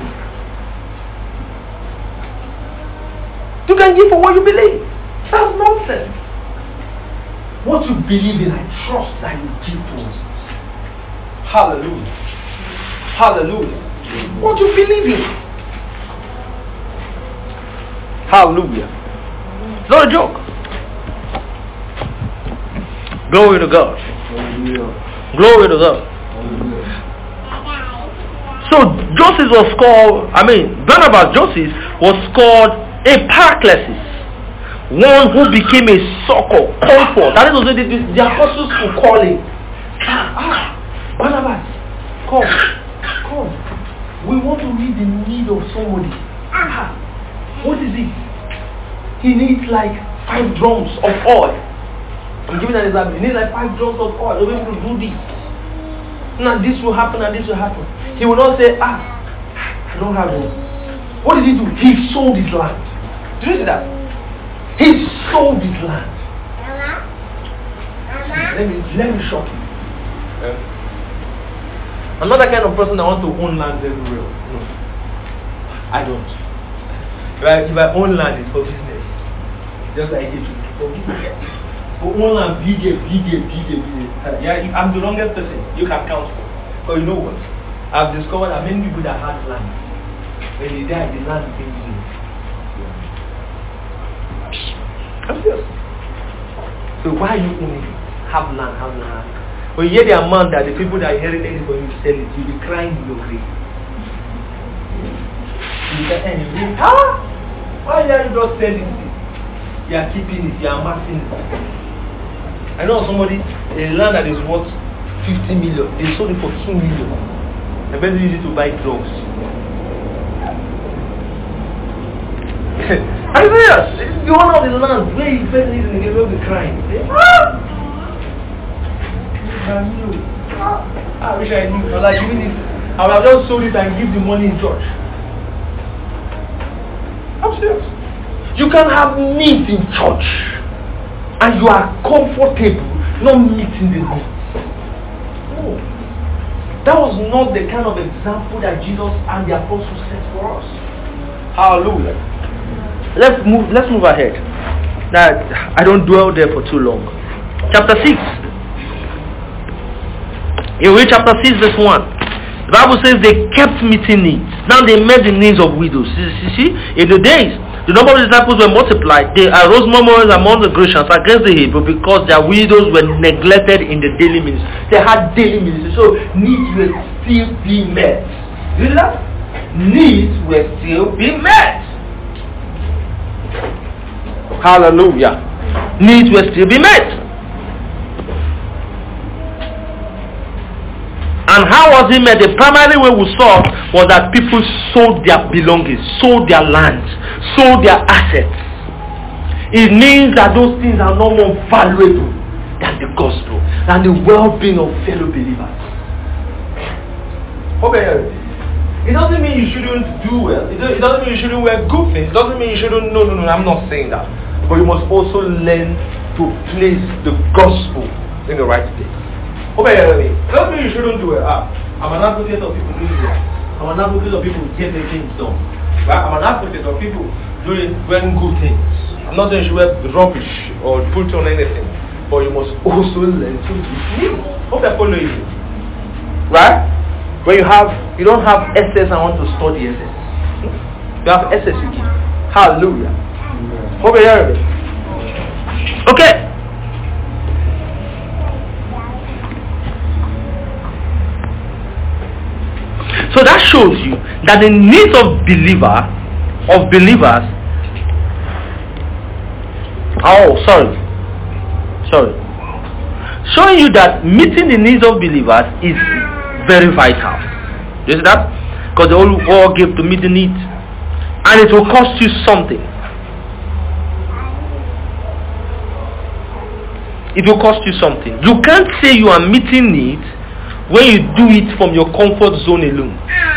You can give for what you believe. That's nonsense. What you believe in, I trust that you give to us. Hallelujah. Hallelujah. What you believe in. Hallelujah. It's not a joke. Glory to God. Glory to God. So Joseph was called, Barnabas, Joseph was called a Paraclesis. One who became a succor, comfort. That is also the apostles who call him. Barnabas, come. We want to meet the need of somebody. What is it? He needs like 5 drums of oil. I'm giving an example. He needs like 5 drums of oil. He'll be able to do this. Now this will happen and this will happen. He will not say, I don't have it. What did he do? He sold his land. Did you see that? He sold his land. Let me shock you. I'm not the kind of person that wants to own land everywhere. No. I don't. If I own land, it's for business. Just like it for business. For own land, big. Yeah, I'm the wrongest person you can count for. But you know what? I've discovered that many people that had land, when they die, the land became used. I'm serious. So why are you owning it? Have land. When you hear the amount that the people that inherited it for you sell it, you'll be crying in your grave. You say, why are you just selling it? You are keeping it, you are amassing it. I know somebody, a land that is worth 50 million, they sold it for 2 million. I bet they use it to buy drugs. I'm serious. The owner of the land, where he fed it, they will be crying. I wish I knew. I would have just sold it and give the money in church. I'm serious. You can have meat in church and you are comfortable not meeting the needs. No. That was not the kind of example that Jesus and the apostles set for us. Hallelujah. Let's move ahead. Now, I don't dwell there for too long. Chapter 6. In chapter 6 verse 1. The Bible says they kept meeting needs. Now they met the needs of widows. You see, in the days, the number of disciples were multiplied. They arose murmurs among the Grecians against the Hebrews because their widows were neglected in the daily ministry. They had daily ministry, so needs were still being met. You see that? Needs were still being met. Hallelujah. Needs were still being met. And how was it met? The primary way we saw was that people sold their belongings, sold their land, sold their assets. It means that those things are no more valuable than the gospel, than the well-being of fellow believers. Okay. It doesn't mean you shouldn't do well. It doesn't mean you shouldn't wear good things. It doesn't mean you shouldn't. No, I'm not saying that. But you must also learn to place the gospel in the right place. Okay, it doesn't mean you shouldn't do it. I'm an advocate of people doing it. I'm an advocate of people getting things done. Right? I'm an advocate of people doing good things. I'm not saying you should wear rubbish or put on anything. But you must also learn to be. Hope I follow you. Right? When you don't have SS and want to study SS. You have SS you give. Hallelujah. Hope you hear it. Okay. So that shows you that the needs of believers. Oh, sorry. showing you that meeting the needs of believers is very vital. You see that? Because they all give to meet the needs, and it will cost you something. It will cost you something. You can't say you are meeting needs when you do it from your comfort zone alone.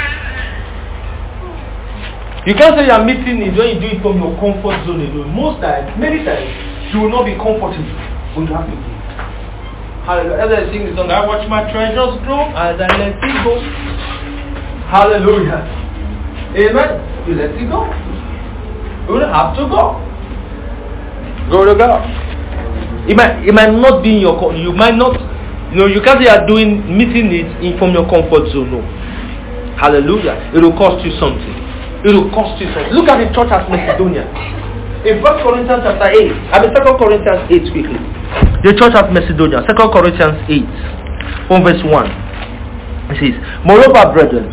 You can't say you are meeting needs when you do it from your comfort zone alone. Many times, you will not be comfortable when you have to do it. Hallelujah. As I sing the song, I watch my treasures grow as I let it go. Hallelujah. Amen. You let it go. You don't have to go. Go to God. It might not be in your, you might not, you can't say you are doing meeting needs from your comfort zone. No. Hallelujah. It will cost you something. It will cost you something. Look at the church at Macedonia. In 1 Corinthians chapter 8, 2 Corinthians 8 quickly. The church at Macedonia, 2 Corinthians 8, from verse 1. It says, moreover, brethren,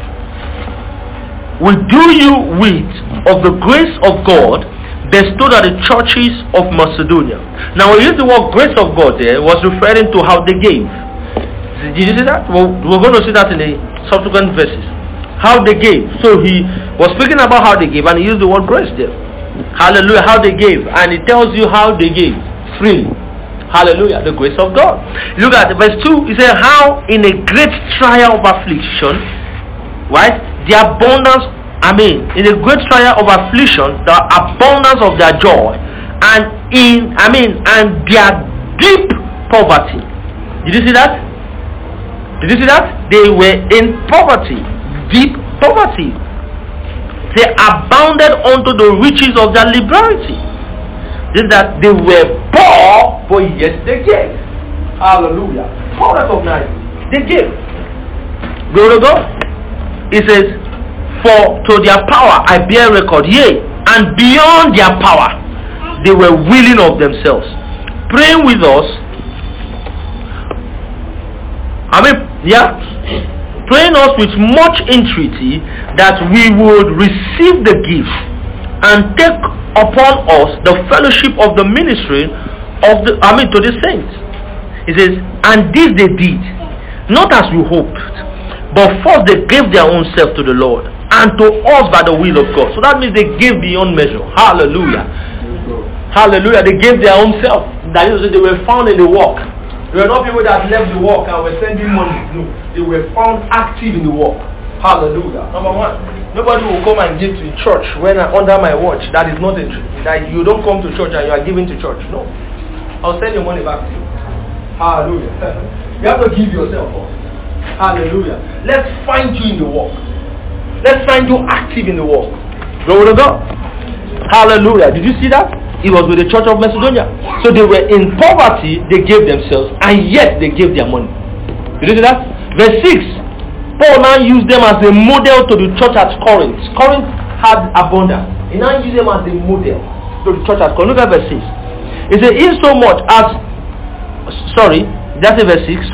we do you wit of the grace of God bestowed at the churches of Macedonia. Now, we use the word grace of God there, was referring to how they gave. Did you see that? Well, we're going to see that in the subsequent verses. How they gave. So he was speaking about how they gave, and he used the word grace there. Hallelujah, how they gave. And it tells you how they gave. Freely. Hallelujah, the grace of God. Look at verse 2. He said, how in a great trial of affliction, right, the abundance, in a great trial of affliction, the abundance of their joy, and and their deep poverty. Did you see that? Did you see that? They were in poverty, deep poverty. They abounded unto the riches of their liberality. This that they were poor, but yet they gave. Hallelujah. Paul recognized they gave. Glory to God. It says, for to their power I bear record, yea, and beyond their power they were willing of themselves, praying with us. Praying us with much entreaty that we would receive the gift and take upon us the fellowship of the ministry of to the saints. It says, and this they did, not as we hoped, but first they gave their own self to the Lord, and to us by the will of God. So that means they gave beyond measure. Hallelujah. Hallelujah. They gave their own self. That is, they were found in the work. They were not people that left the work and were sending money. No. They were found active in the work. Hallelujah. Number one, nobody will come and give to the church when under my watch. That is not a truth. That you don't come to church and you are giving to church. No. I'll send your money back to you. Hallelujah. You have to give yourself up. Hallelujah. Let's find you in the work. Let's find you active in the work. Glory to God. Hallelujah. Did you see that? It was with the church of Macedonia. So they were in poverty, they gave themselves, and yet they gave their money. Did you see that? Verse 6. Paul now used them as a model to the church at Corinth. Corinth had abundance. He now used them as a model to the church at Corinth. Look at verse 6. He said, in so much as, that's verse 6,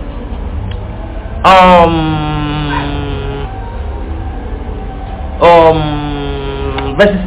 verses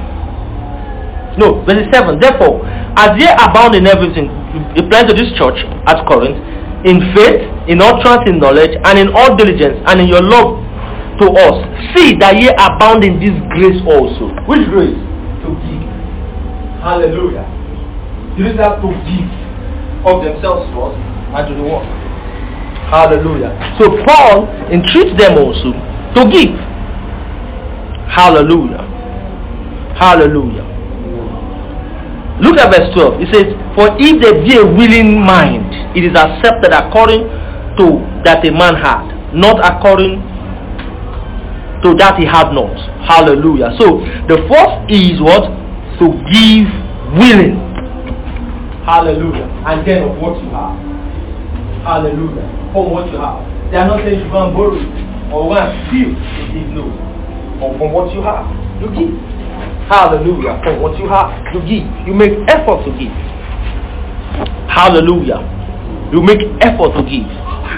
7. Therefore, as ye abound in everything, it applies to this church at Corinth, in faith, in utterance, in knowledge, and in all diligence, and in your love to us, see that ye abound in this grace also. Which grace? To give. Hallelujah. You just have to give of themselves to us and to the work. Hallelujah. So Paul entreats them also to give. Hallelujah. Hallelujah. Look at verse 12. It says, for if there be a willing mind, it is accepted according to that a man had, not according to that he had not. Hallelujah. So the first is what? To give willing. Hallelujah. And then of what you have. Hallelujah. From what you have. They are not saying you go and borrow it or go and steal. You give no. Or from what you have, you give. Hallelujah. From what you have, you give. You make effort to give. Hallelujah. You make effort to give.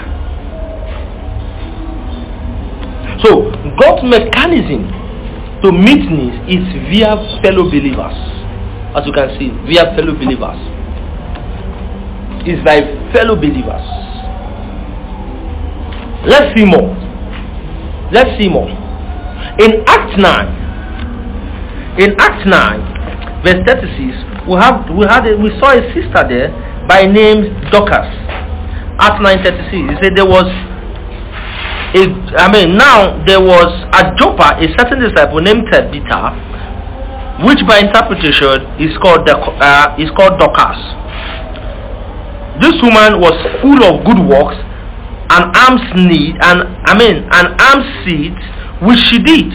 So God's mechanism to meet needs is via fellow believers. As you can see, via fellow believers. is thy fellow believers. Let's see more. Let's see more. In Acts 9, verse 36, we saw a sister there by name Dorcas. Acts 9:36. He said there was there was at Joppa a certain disciple named Tabitha, which by interpretation is called Dorcas. This woman was full of good works and alms seed which she did.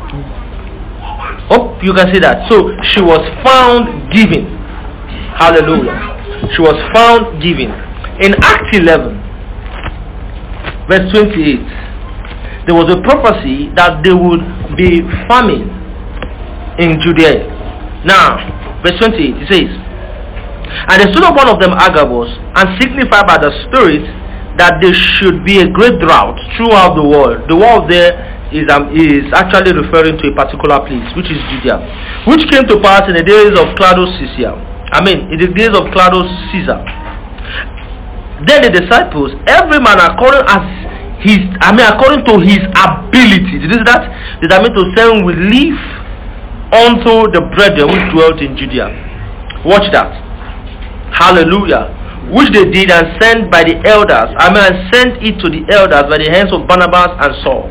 Oh, you can see that. So she was found giving. Hallelujah. She was found giving. In Acts 11, verse 28, there was a prophecy that there would be famine in Judea. Now, verse 28, it says, and they stood up one of them, Agabus, and signified by the Spirit that there should be a great drought throughout the world. The world there is actually referring to a particular place, which is Judea, which came to pass in the days of Claudius Caesar. In the days of Claudius Caesar. Then the disciples, every man according to his ability, did you see that? Determined to send relief unto the brethren which dwelt in Judea. Watch that. Hallelujah. Which they did and sent by the elders. And sent it to the elders by the hands of Barnabas and Saul.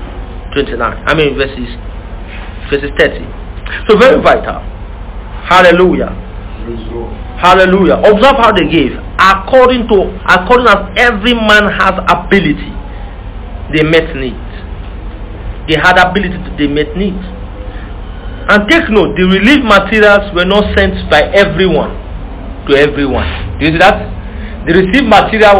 29. Verses 30. So very vital. Hallelujah. Hallelujah. Observe how they gave. According as every man has ability, they met needs. They had ability to they met needs. And take note, the relief materials were not sent by everyone to everyone. Do you see that? The received material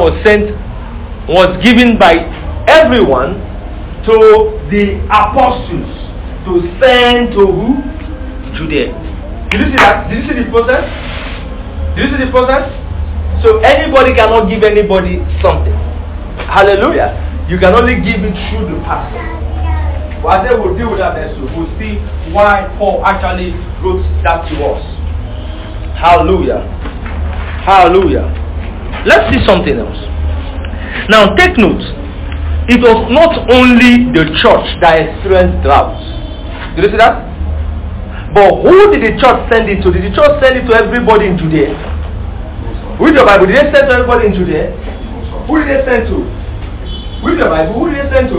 was given by everyone to the apostles to send to who? Judea. Did you see that? Did you see the process? Did you see the process? So anybody cannot give anybody something. Hallelujah. You can only give it through the pastor. Well, I said we'll deal with that next week. We'll see why Paul actually wrote that to us. Hallelujah. Hallelujah. Let's see something else. Now take note. It was not only the church that experienced drought. Did you see that? But who did the church send it to? Did the church send it to everybody in Judea? With the Bible, did they send to everybody in Judea? Who did they send to? With the Bible, who did they send to?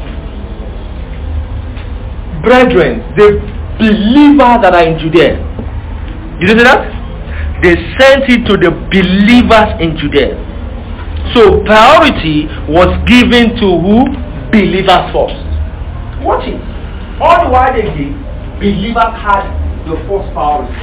Brethren, the believers that are in Judea. Did you see that? They sent it to the believers in Judea. So priority was given to who? Believers first. Watch it. All the while they did, believers had the first priority.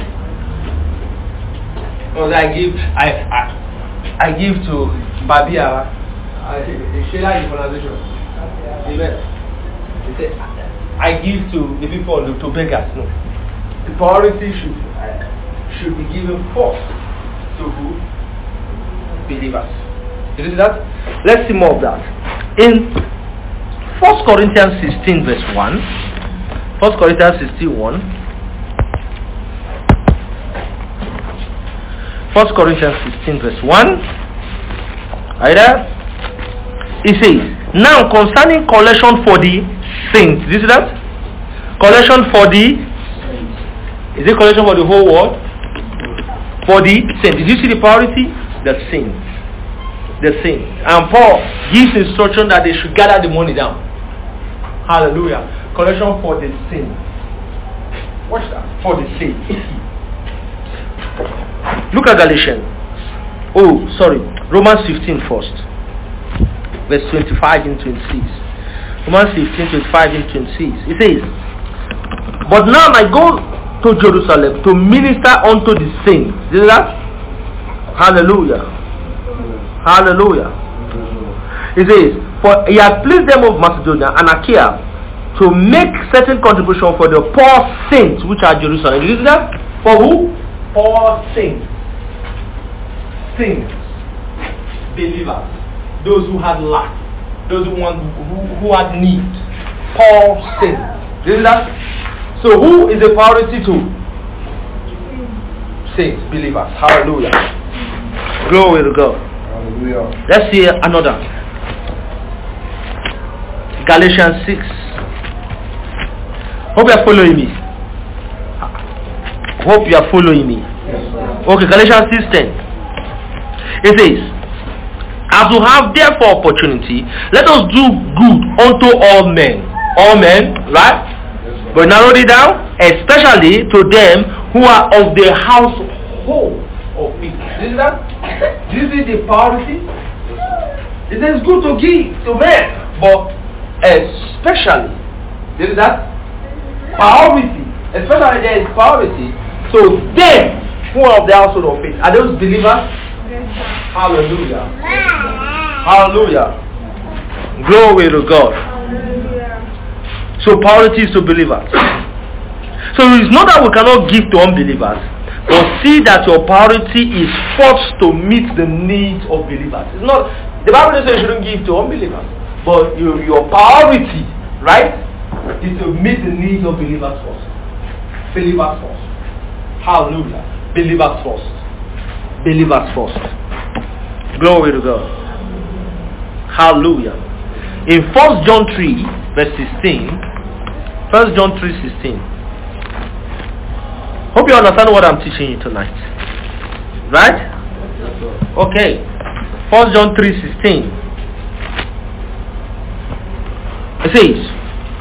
Because I give to Babia, Sheila in pronunciation. Amen. He said, I give to the people to beggars. No. The priority should be given first to who? Believers. Did you see that? Let's see more of that. In 1 Corinthians 16 verse 1. 1 Corinthians 16:1. 1 Corinthians 16 verse 1. Are you there? It says, now concerning collection for the saints. Did you see that? Collection for the is it collection for the whole world? For the saints. Did you see the priority? The saints. The saints. And Paul gives instruction that they should gather the money down. Hallelujah. Collection for the saints. Watch that. For the saints. Look at Galatians. Romans 15 first. Verse 25 and 26. Romans 15, 25 and 26. It says, but now I go to Jerusalem to minister unto the saints. Is that? Hallelujah. Hallelujah. It says, for he has pleased them of Macedonia and Achaia to make certain contribution for the poor saints which are Jerusalem. Is that? For who? Poor saints. Saints. Believers. Those who had lack. Those who had need. Poor saints. Is that? So who is a priority to? Saints, believers. Hallelujah. Glory to God. Hallelujah. Let's see another. Galatians 6. Hope you are following me. Hope you are following me. Yes, sir. Okay, Galatians 6:10. It says, as we have therefore opportunity, let us do good unto all men. All men, right? Yes, sir. But narrow it down, especially to them who are of the household of faith. This is that. This is the priority. It is good to give to men, but especially, this is that priority. Especially there is priority. So them who are of the household of faith, are those believers? Hallelujah. Hallelujah. Glory to God. So priority is to believers. So it's not that we cannot give to unbelievers, but see that your priority is first to meet the needs of believers. It's not, the Bible doesn't say you shouldn't give to unbelievers, but your priority, right, is to meet the needs of believers first. Believers first. Hallelujah. Believers first. Believers first. Glory to God. Hallelujah. In 1 John 3 verse 16, 1 John 3:16. Hope you understand what I'm teaching you tonight. Right? Okay. 1 John 3:16. It says,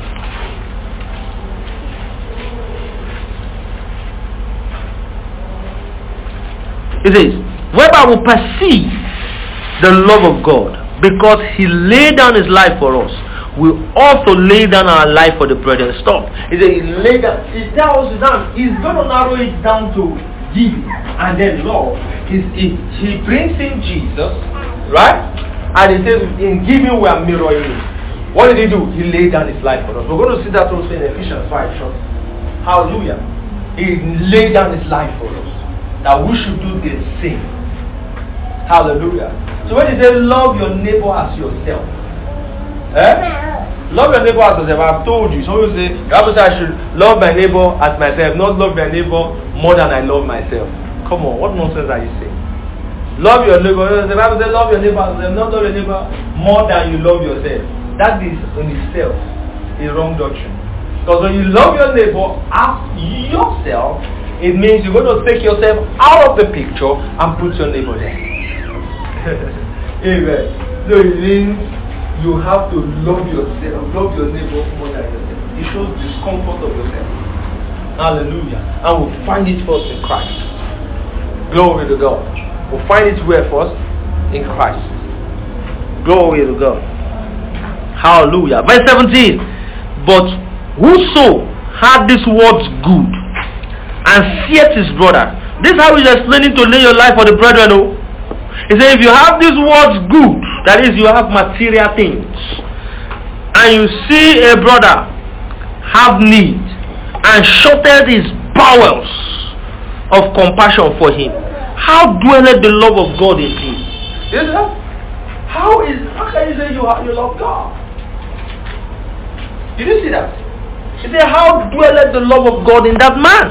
whereby we perceive the love of God, because he laid down his life for us, we also lay down our life for the brethren. Stop. He said he laid down. He tells us down. He's going to narrow it down to giving and then love. He brings in Jesus, right? And he says in giving we are mirroring him. What did he do? He laid down his life for us. We're going to see that also in Ephesians 5 short. Hallelujah. He laid down his life for us, that we should do the same. Hallelujah. So when he says love your neighbor as yourself, love your neighbor as yourself. I've told you. Some people say, the Bible says I should love my neighbor as myself, not love my neighbor more than I love myself. Come on, what nonsense are you saying? Love your neighbor. The Bible says love your neighbor as yourself, not love your neighbor more than you love yourself. That is in itself a wrong doctrine. Because when you love your neighbor as yourself, it means you're going to take yourself out of the picture and put your neighbor there. Amen. So it means you have to love yourself, love your neighbor more than yourself. It shows discomfort of yourself. Hallelujah. And we'll find it first in Christ. Glory to God. We'll find it where first? In Christ. Glory to God. Hallelujah. Verse 17. But whoso had these words good and seeth his brother. This is how he's explaining to lay your life for the brethren. Oh. He said if you have these words good, that is you have material things, and you see a brother have need and shutteth his bowels of compassion for him, how dwelleth the love of God in him? You see that? How can you say you love God? Did you see that? He said, how dwelleth the love of God in that man?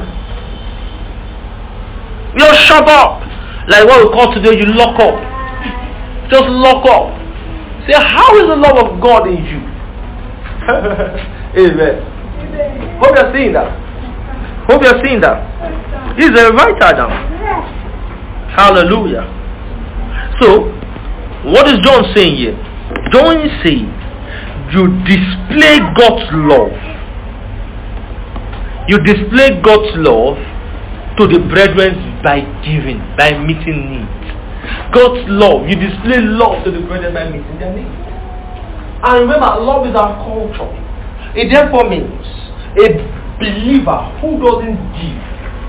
You don't shut up. Like what we call today, you lock up. Just lock up. Say, how is the love of God in you? Amen. Hope you're seeing that. Hope you're seeing that. He's a writer now. Hallelujah. So, what is John saying here? John is saying, you display God's love. You display God's love to the brethren by giving, by meeting needs. God's love, you display love to the brethren by meeting their needs. And remember, love is our culture. It therefore means a believer who doesn't give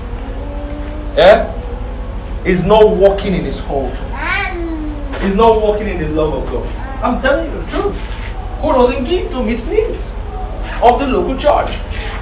is not walking in his culture. Is not walking in the love of God. I'm telling you the truth. Who doesn't give to meet needs of the local church?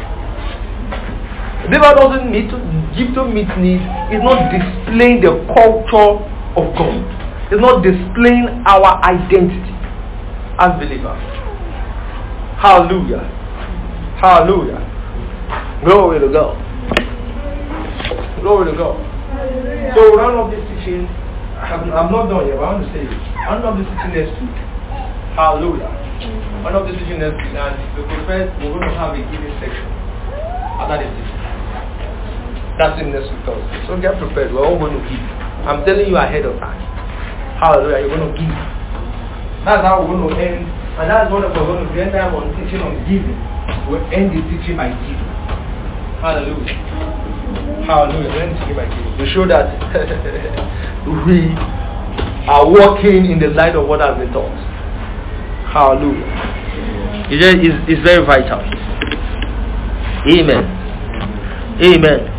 The believer doesn't need to give to meet needs. Is not displaying the culture of God. It's not displaying our identity as believers. Hallelujah. Hallelujah. Glory to God. Glory to God. So round of this teaching, I'm not done yet, but I want to say it. I'm not teaching next week. Hallelujah. I'm not teaching next week, and the prophet, we're going to have a giving section. Another teaching. That's in next week also. So get prepared. We're all going to give. I'm telling you ahead of time. Hallelujah. You're going to give. That's how we're going to end. And that's what we're going to end time on teaching on giving. We'll end the teaching by giving. Hallelujah. Hallelujah. We'll end the teaching by giving. To show that we are walking in the light of what has been taught. Hallelujah. It's very vital. Amen. Amen.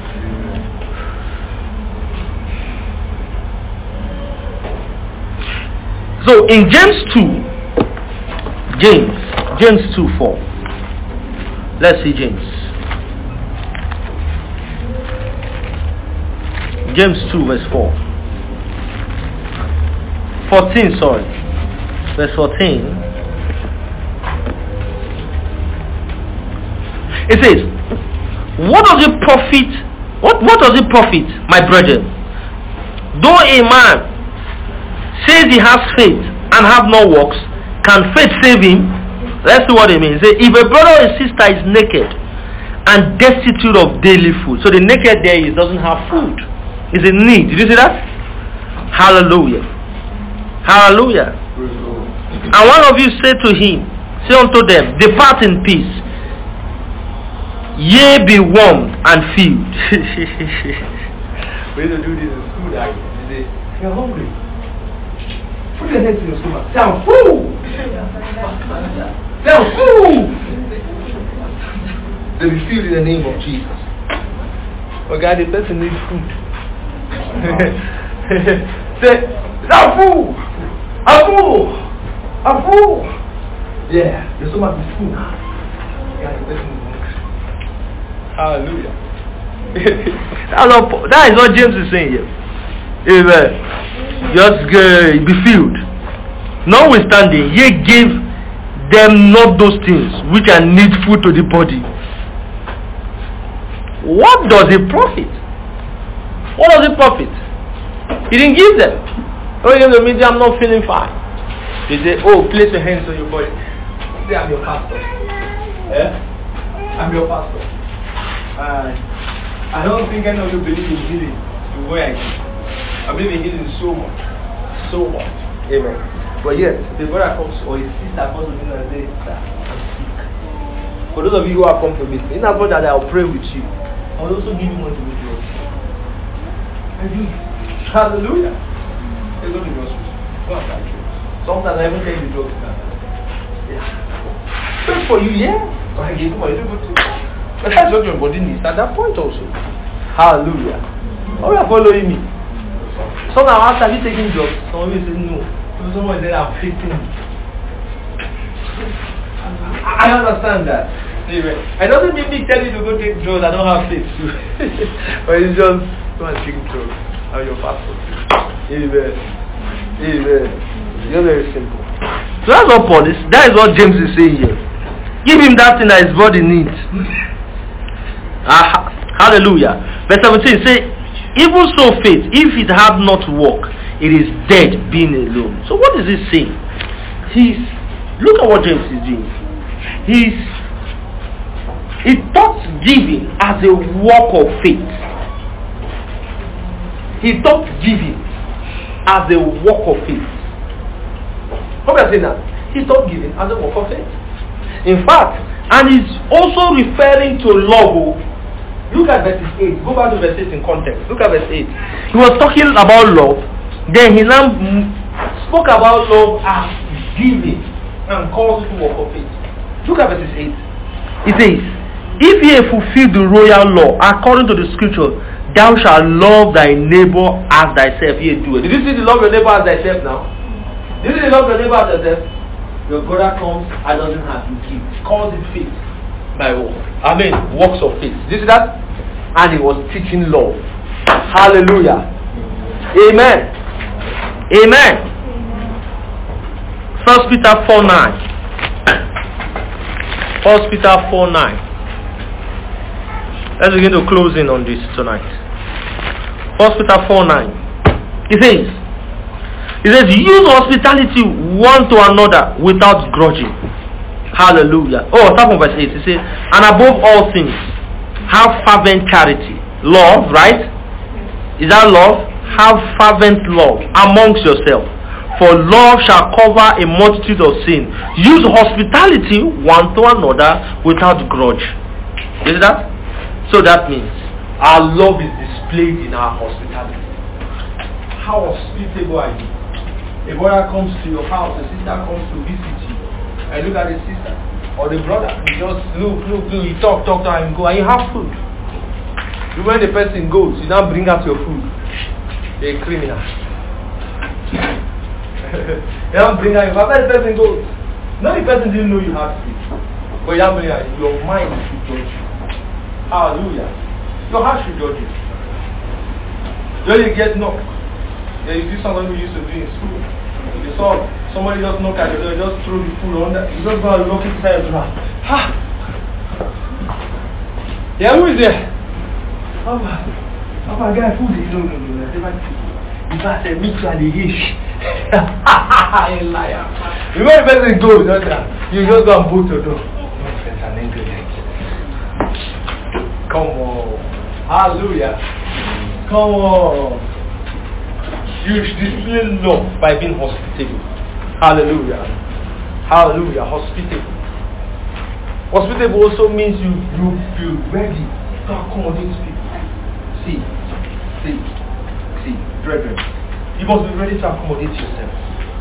So in James 2:4. Let's see James. James 2 verse 4. 14, sorry. Verse 14. It says, what does it profit? What does it profit, my brethren? Though a man says he has faith and have no works, can faith save him? Let's see what it means. Say, if a brother or a sister is naked and destitute of daily food, so the naked there is doesn't have food, is in need. Did you see that? Hallelujah. Hallelujah. And one of you say unto them, depart in peace. Ye be warmed and filled. We don't do this in school. Like, they say, you're hungry. Put your hands in your stomach. Say, I'm full. Say, I'm full. They be filled in the name of Jesus. But God, the person needs food. Say, I'm full. I'm full. I'm full. Yeah, your stomach is full. God, the person is hungry. Hallelujah. That is what James is saying here. Amen. Just be filled. Notwithstanding, ye give them not those things which are needful to the body. What does it profit? What does it profit? He didn't give them. Oh, in the media, I'm not feeling fine. They say, oh, place your hands on your body. Say, I'm your pastor. Yeah? I'm your pastor. I don't think any of you believe in healing the way I do. I believe in healing so much. So much. Amen. But yet, the brother comes or his sister comes to me and says, I'm sick. For those of you who have come to meet me, in as much as I will pray with you, I will also give you money to meet you. I do. Hallelujah. Let's go to the hospital. Go and try drugs. Sometimes I even take the drugs now. Yeah. Pray for you, yeah? So I give you money to go to. But that's what your body needs at that point also. Hallelujah. How are you following me? Sometimes after you taking drugs, some of you say no. Someone said I'm fixing it. I understand that. It doesn't mean me tell you to go take drugs. I don't have faith too. But it's just go and take drugs. I'm your pastor. Amen. Amen. It's just very simple. So that's what Paul is. That is what James is saying here. Give him that thing that his body needs. Hallelujah. Verse 17 say, even so faith, if it have not work, it is dead being alone. So what is he saying? Look at what James is doing. He taught giving as a work of faith. He taught giving as a work of faith. What am I saying now? He taught giving as a work of faith. In fact, and he's also referring to love. Look at verse 8. Go back to verse 8 in context. Look at verse 8. He was talking about love. Then he now spoke about love as giving and calls it work of faith. Look at verse 8. It says, if ye fulfill the royal law according to the scripture, thou shalt love thy neighbor as thyself. Ye do it. Did you see the love your neighbor as thyself now? Did you see the love your neighbor as thyself? Your brother comes and doesn't have to give. Calls it faith. By work. Works of faith. Did you see that? And he was teaching love. Hallelujah. Amen. Amen. 1 Peter 4:9. 1 Peter 4:9. Let's begin to close in on this tonight. 1 Peter 4:9. It says, It says, use hospitality one to another without grudging. Hallelujah. Oh, start from verse 8. It says, and above all things, have fervent charity. Love, right? Is that love? Have fervent love amongst yourself. For love shall cover a multitude of sin. Use hospitality one to another without grudge. You see that? So that means our love is displayed in our hospitality. How hospitable are you? A brother comes to your house, a sister comes to visit you, and look at the sister or the brother. You just look, you talk, and go, and you have food. When the person goes, you now bring out your food. You're a criminal. You don't bring out your food. When the person goes, no, the person didn't know you had food, but you don't bring out. Your mind should judge you. Hallelujah. Your heart should judge you. When you get knocked, then you do something we used to do in school. If you saw somebody just knock at your door, just throw the food on that, you just go and lock it inside your drawer. Ha! Yeah, who is there? Papa, guy, food is no. If I say me to the ish. A liar. You when the person goes, you just go and boot your door. Nonsense and ingredient. Come on. Hallelujah. Come on. You should display love by being hospitable. Hallelujah. Hallelujah. Hospitable. Hospitable also means you be ready to accommodate people. See, brethren. You must be ready to accommodate yourself.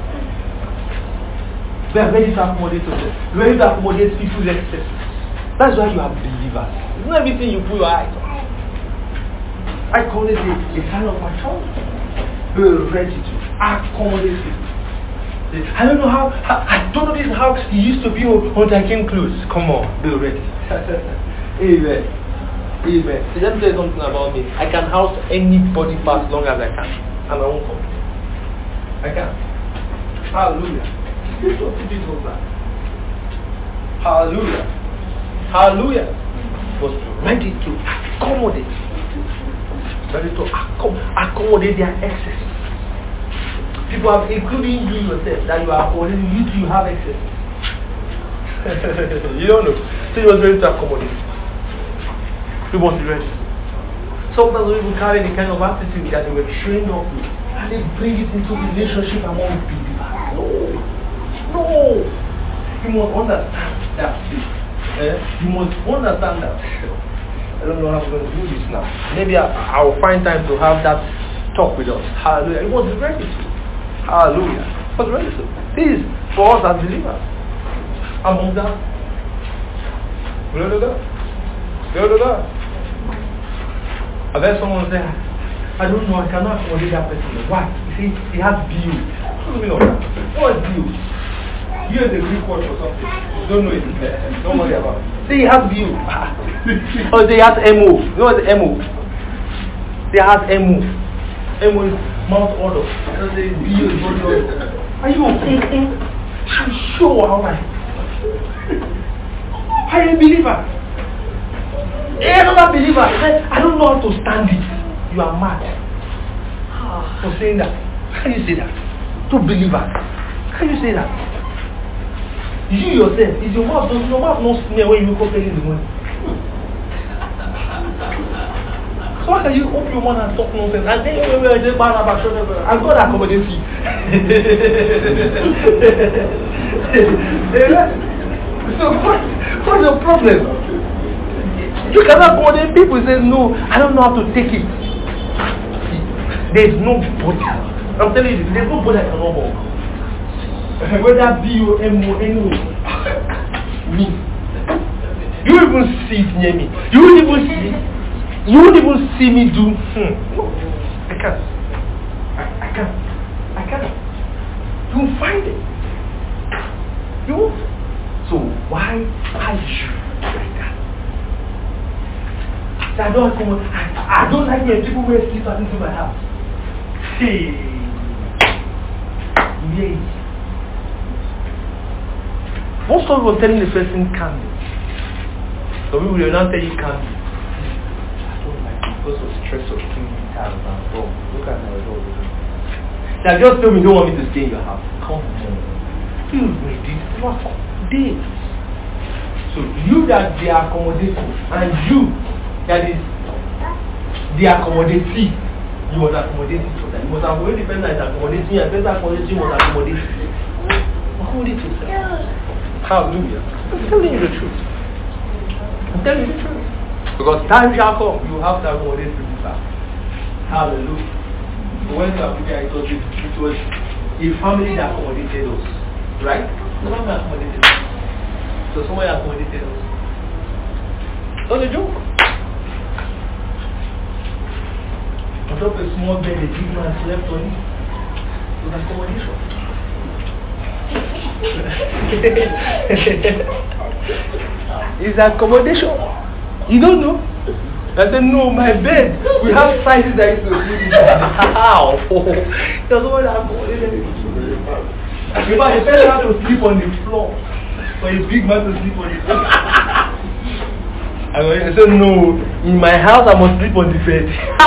Be ready to accommodate yourself. Be ready to accommodate people's excesses. That's why you are believers. It's not everything you put your eyes on. I call it a sign of maturity. Be ready to accommodate people. I don't know how this is how it used to be until I came close. Come on, be ready. Amen. Amen. So let me tell you something about me. I can house anybody for as long as I can. And I won't come. I can. Hallelujah. This was typical that. Hallelujah. Hallelujah. Was ready to accommodate. Ready to accommodate their excess. People have, including you yourself, that you are accommodating. You have excess. You don't know. So you was ready to accommodate. You must be ready. Sometimes people carry the kind of attitude that they were trained up with, and they bring it into relationship among believers. No. You must understand that. You must understand that. I don't know how we're going to do this now. Maybe I will find time to have that talk with us. Hallelujah. You must be ready to. Hallelujah. You must be ready to. This is for us as believers. Among that. Glory to God. Glory to God. I've heard someone say, I don't know, I cannot accommodate that person. Why? You see, he has BU. What do you know? What is BU? BU is a Greek word for something. You don't know it. Don't worry about it. See, he has BU. Or they has MO. You know what is MO? They has MO. MO is mouth order. So they BU is body order. Are you okay? I'm sure, alright. Are you a believer? Another believer said, I don't know how to stand it. You are mad for saying that. Can you say that? To believers. Can you say that? You yourself, is your mouth not smear when you go pay in the money? So how can you open your mouth and talk nonsense? And then I'm going to accommodate you. So what's your problem? You cannot accommodate people say, no, I don't know how to take it. See, there's no body. I'm telling you, there's no body I cannot hold. Whether B-O-M-O, N-O. Me. You won't even see it near me. You won't even see me do. No, I can't. I can't. You won't find it. You won't. So why are you like that? I don't like when people wear slippers into my house. Hey. Yes. Most of us telling the person candy. So we will not tell you candy. I don't like it because of stress of thinking time and look at my dog. That just told me you don't want me to stay in your house. Come on. You ready to accommodate. So you that they are accommodating, and you that is the accommodatee, you must accommodate each other. You must accommodate the person that is accommodating you, and the person accommodating you must accommodate you. Accommodate yourself. Hallelujah. I'm telling you the truth. I'm telling you the truth. Because time shall come, you have to accommodate people. Hallelujah. So when you are prepared, it was a family that accommodated us. Right? The family accommodated us. So somebody accommodated us. Not a joke. On top of a small bed, a big man slept on it. It was accommodation. It's accommodation. You don't know? I said, no, my bed. We have sizes that used to sleep in. How? There's someone that accommodated it. In fact, the person had to sleep on the floor. For a big man to sleep on the floor. I said, no, in my house I must sleep on the bed.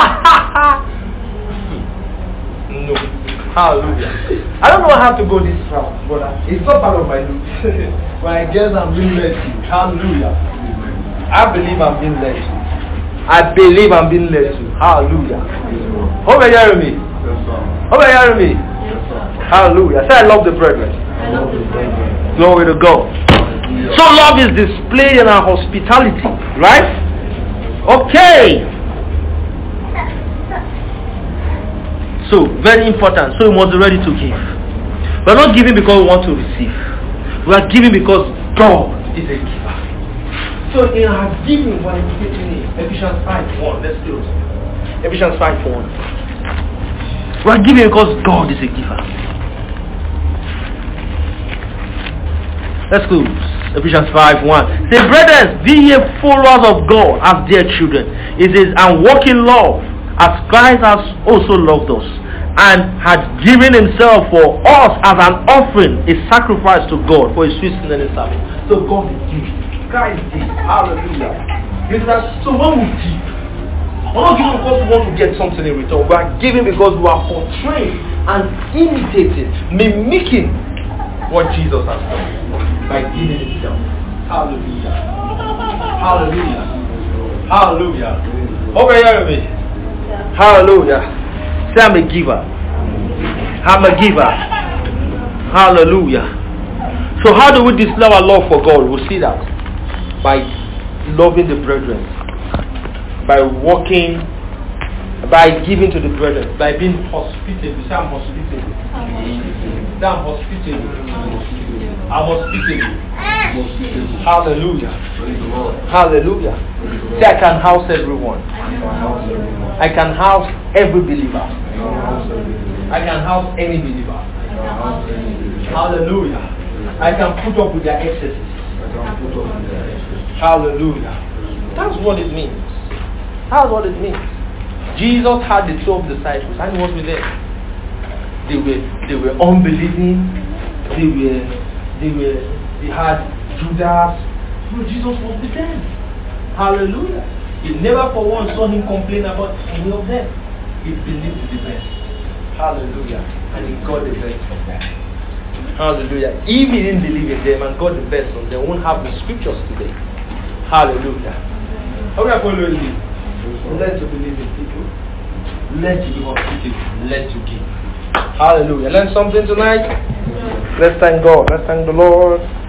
No. Hallelujah. I don't know how to go this route, but it's not part of my look. But I guess I'm being led to. Hallelujah. I believe I'm being led to. I believe I'm being led to. Hallelujah. Hope you're hearing me. Hope you're hearing me. Hallelujah. Say I love the brethren. Glory to God. So love is displayed in our hospitality, right? Okay. So very important. So we must be ready to give. We are not giving because we want to receive. We are giving because God is a giver. So in our giving, we are indicating in Ephesians 5:1. Let's close. Ephesians 5:1. We are giving because God is a giver. Let's close. Ephesians 5:1. Say, brethren, be ye followers of God as dear children. It says, and walk in love, as Christ has also loved us, and had given himself for us as an offering, a sacrifice to God for a sweet smelling service. So God is giving. Christ gives. Hallelujah. So when we give, we're not giving because we want to get something in return. We are giving because we are portraying and imitating, mimicking what Jesus has done by giving himself. Hallelujah. Hallelujah. Hallelujah. Over here with me. Hallelujah. Say I'm a giver. I'm a giver. Hallelujah. So how do we display our love for God? We'll see that by loving the brethren, by walking, by giving to the brethren, by being hospitable. Say I'm hospitable. Say I'm hospitable. I'm hospitable. Hallelujah. Hallelujah. Say I can house everyone. I can house every believer. I can house any believer. Hallelujah. I can put up with their excesses. Hallelujah. That's what it means. That's what it means. Jesus had the 12 disciples and he was with them. They were unbelieving. They had Judas. But Jesus was with them. Hallelujah. He never for once saw him complain about any of them. He believed the best. Hallelujah. And he got the best from them. Hallelujah. If he didn't believe in them and got the best from them, won't have the scriptures today. Hallelujah. How are we following you? Learn to believe in people. Learn to be hospitable. Learn to give. Hallelujah. Learn something tonight? Let's thank God. Let's thank the Lord.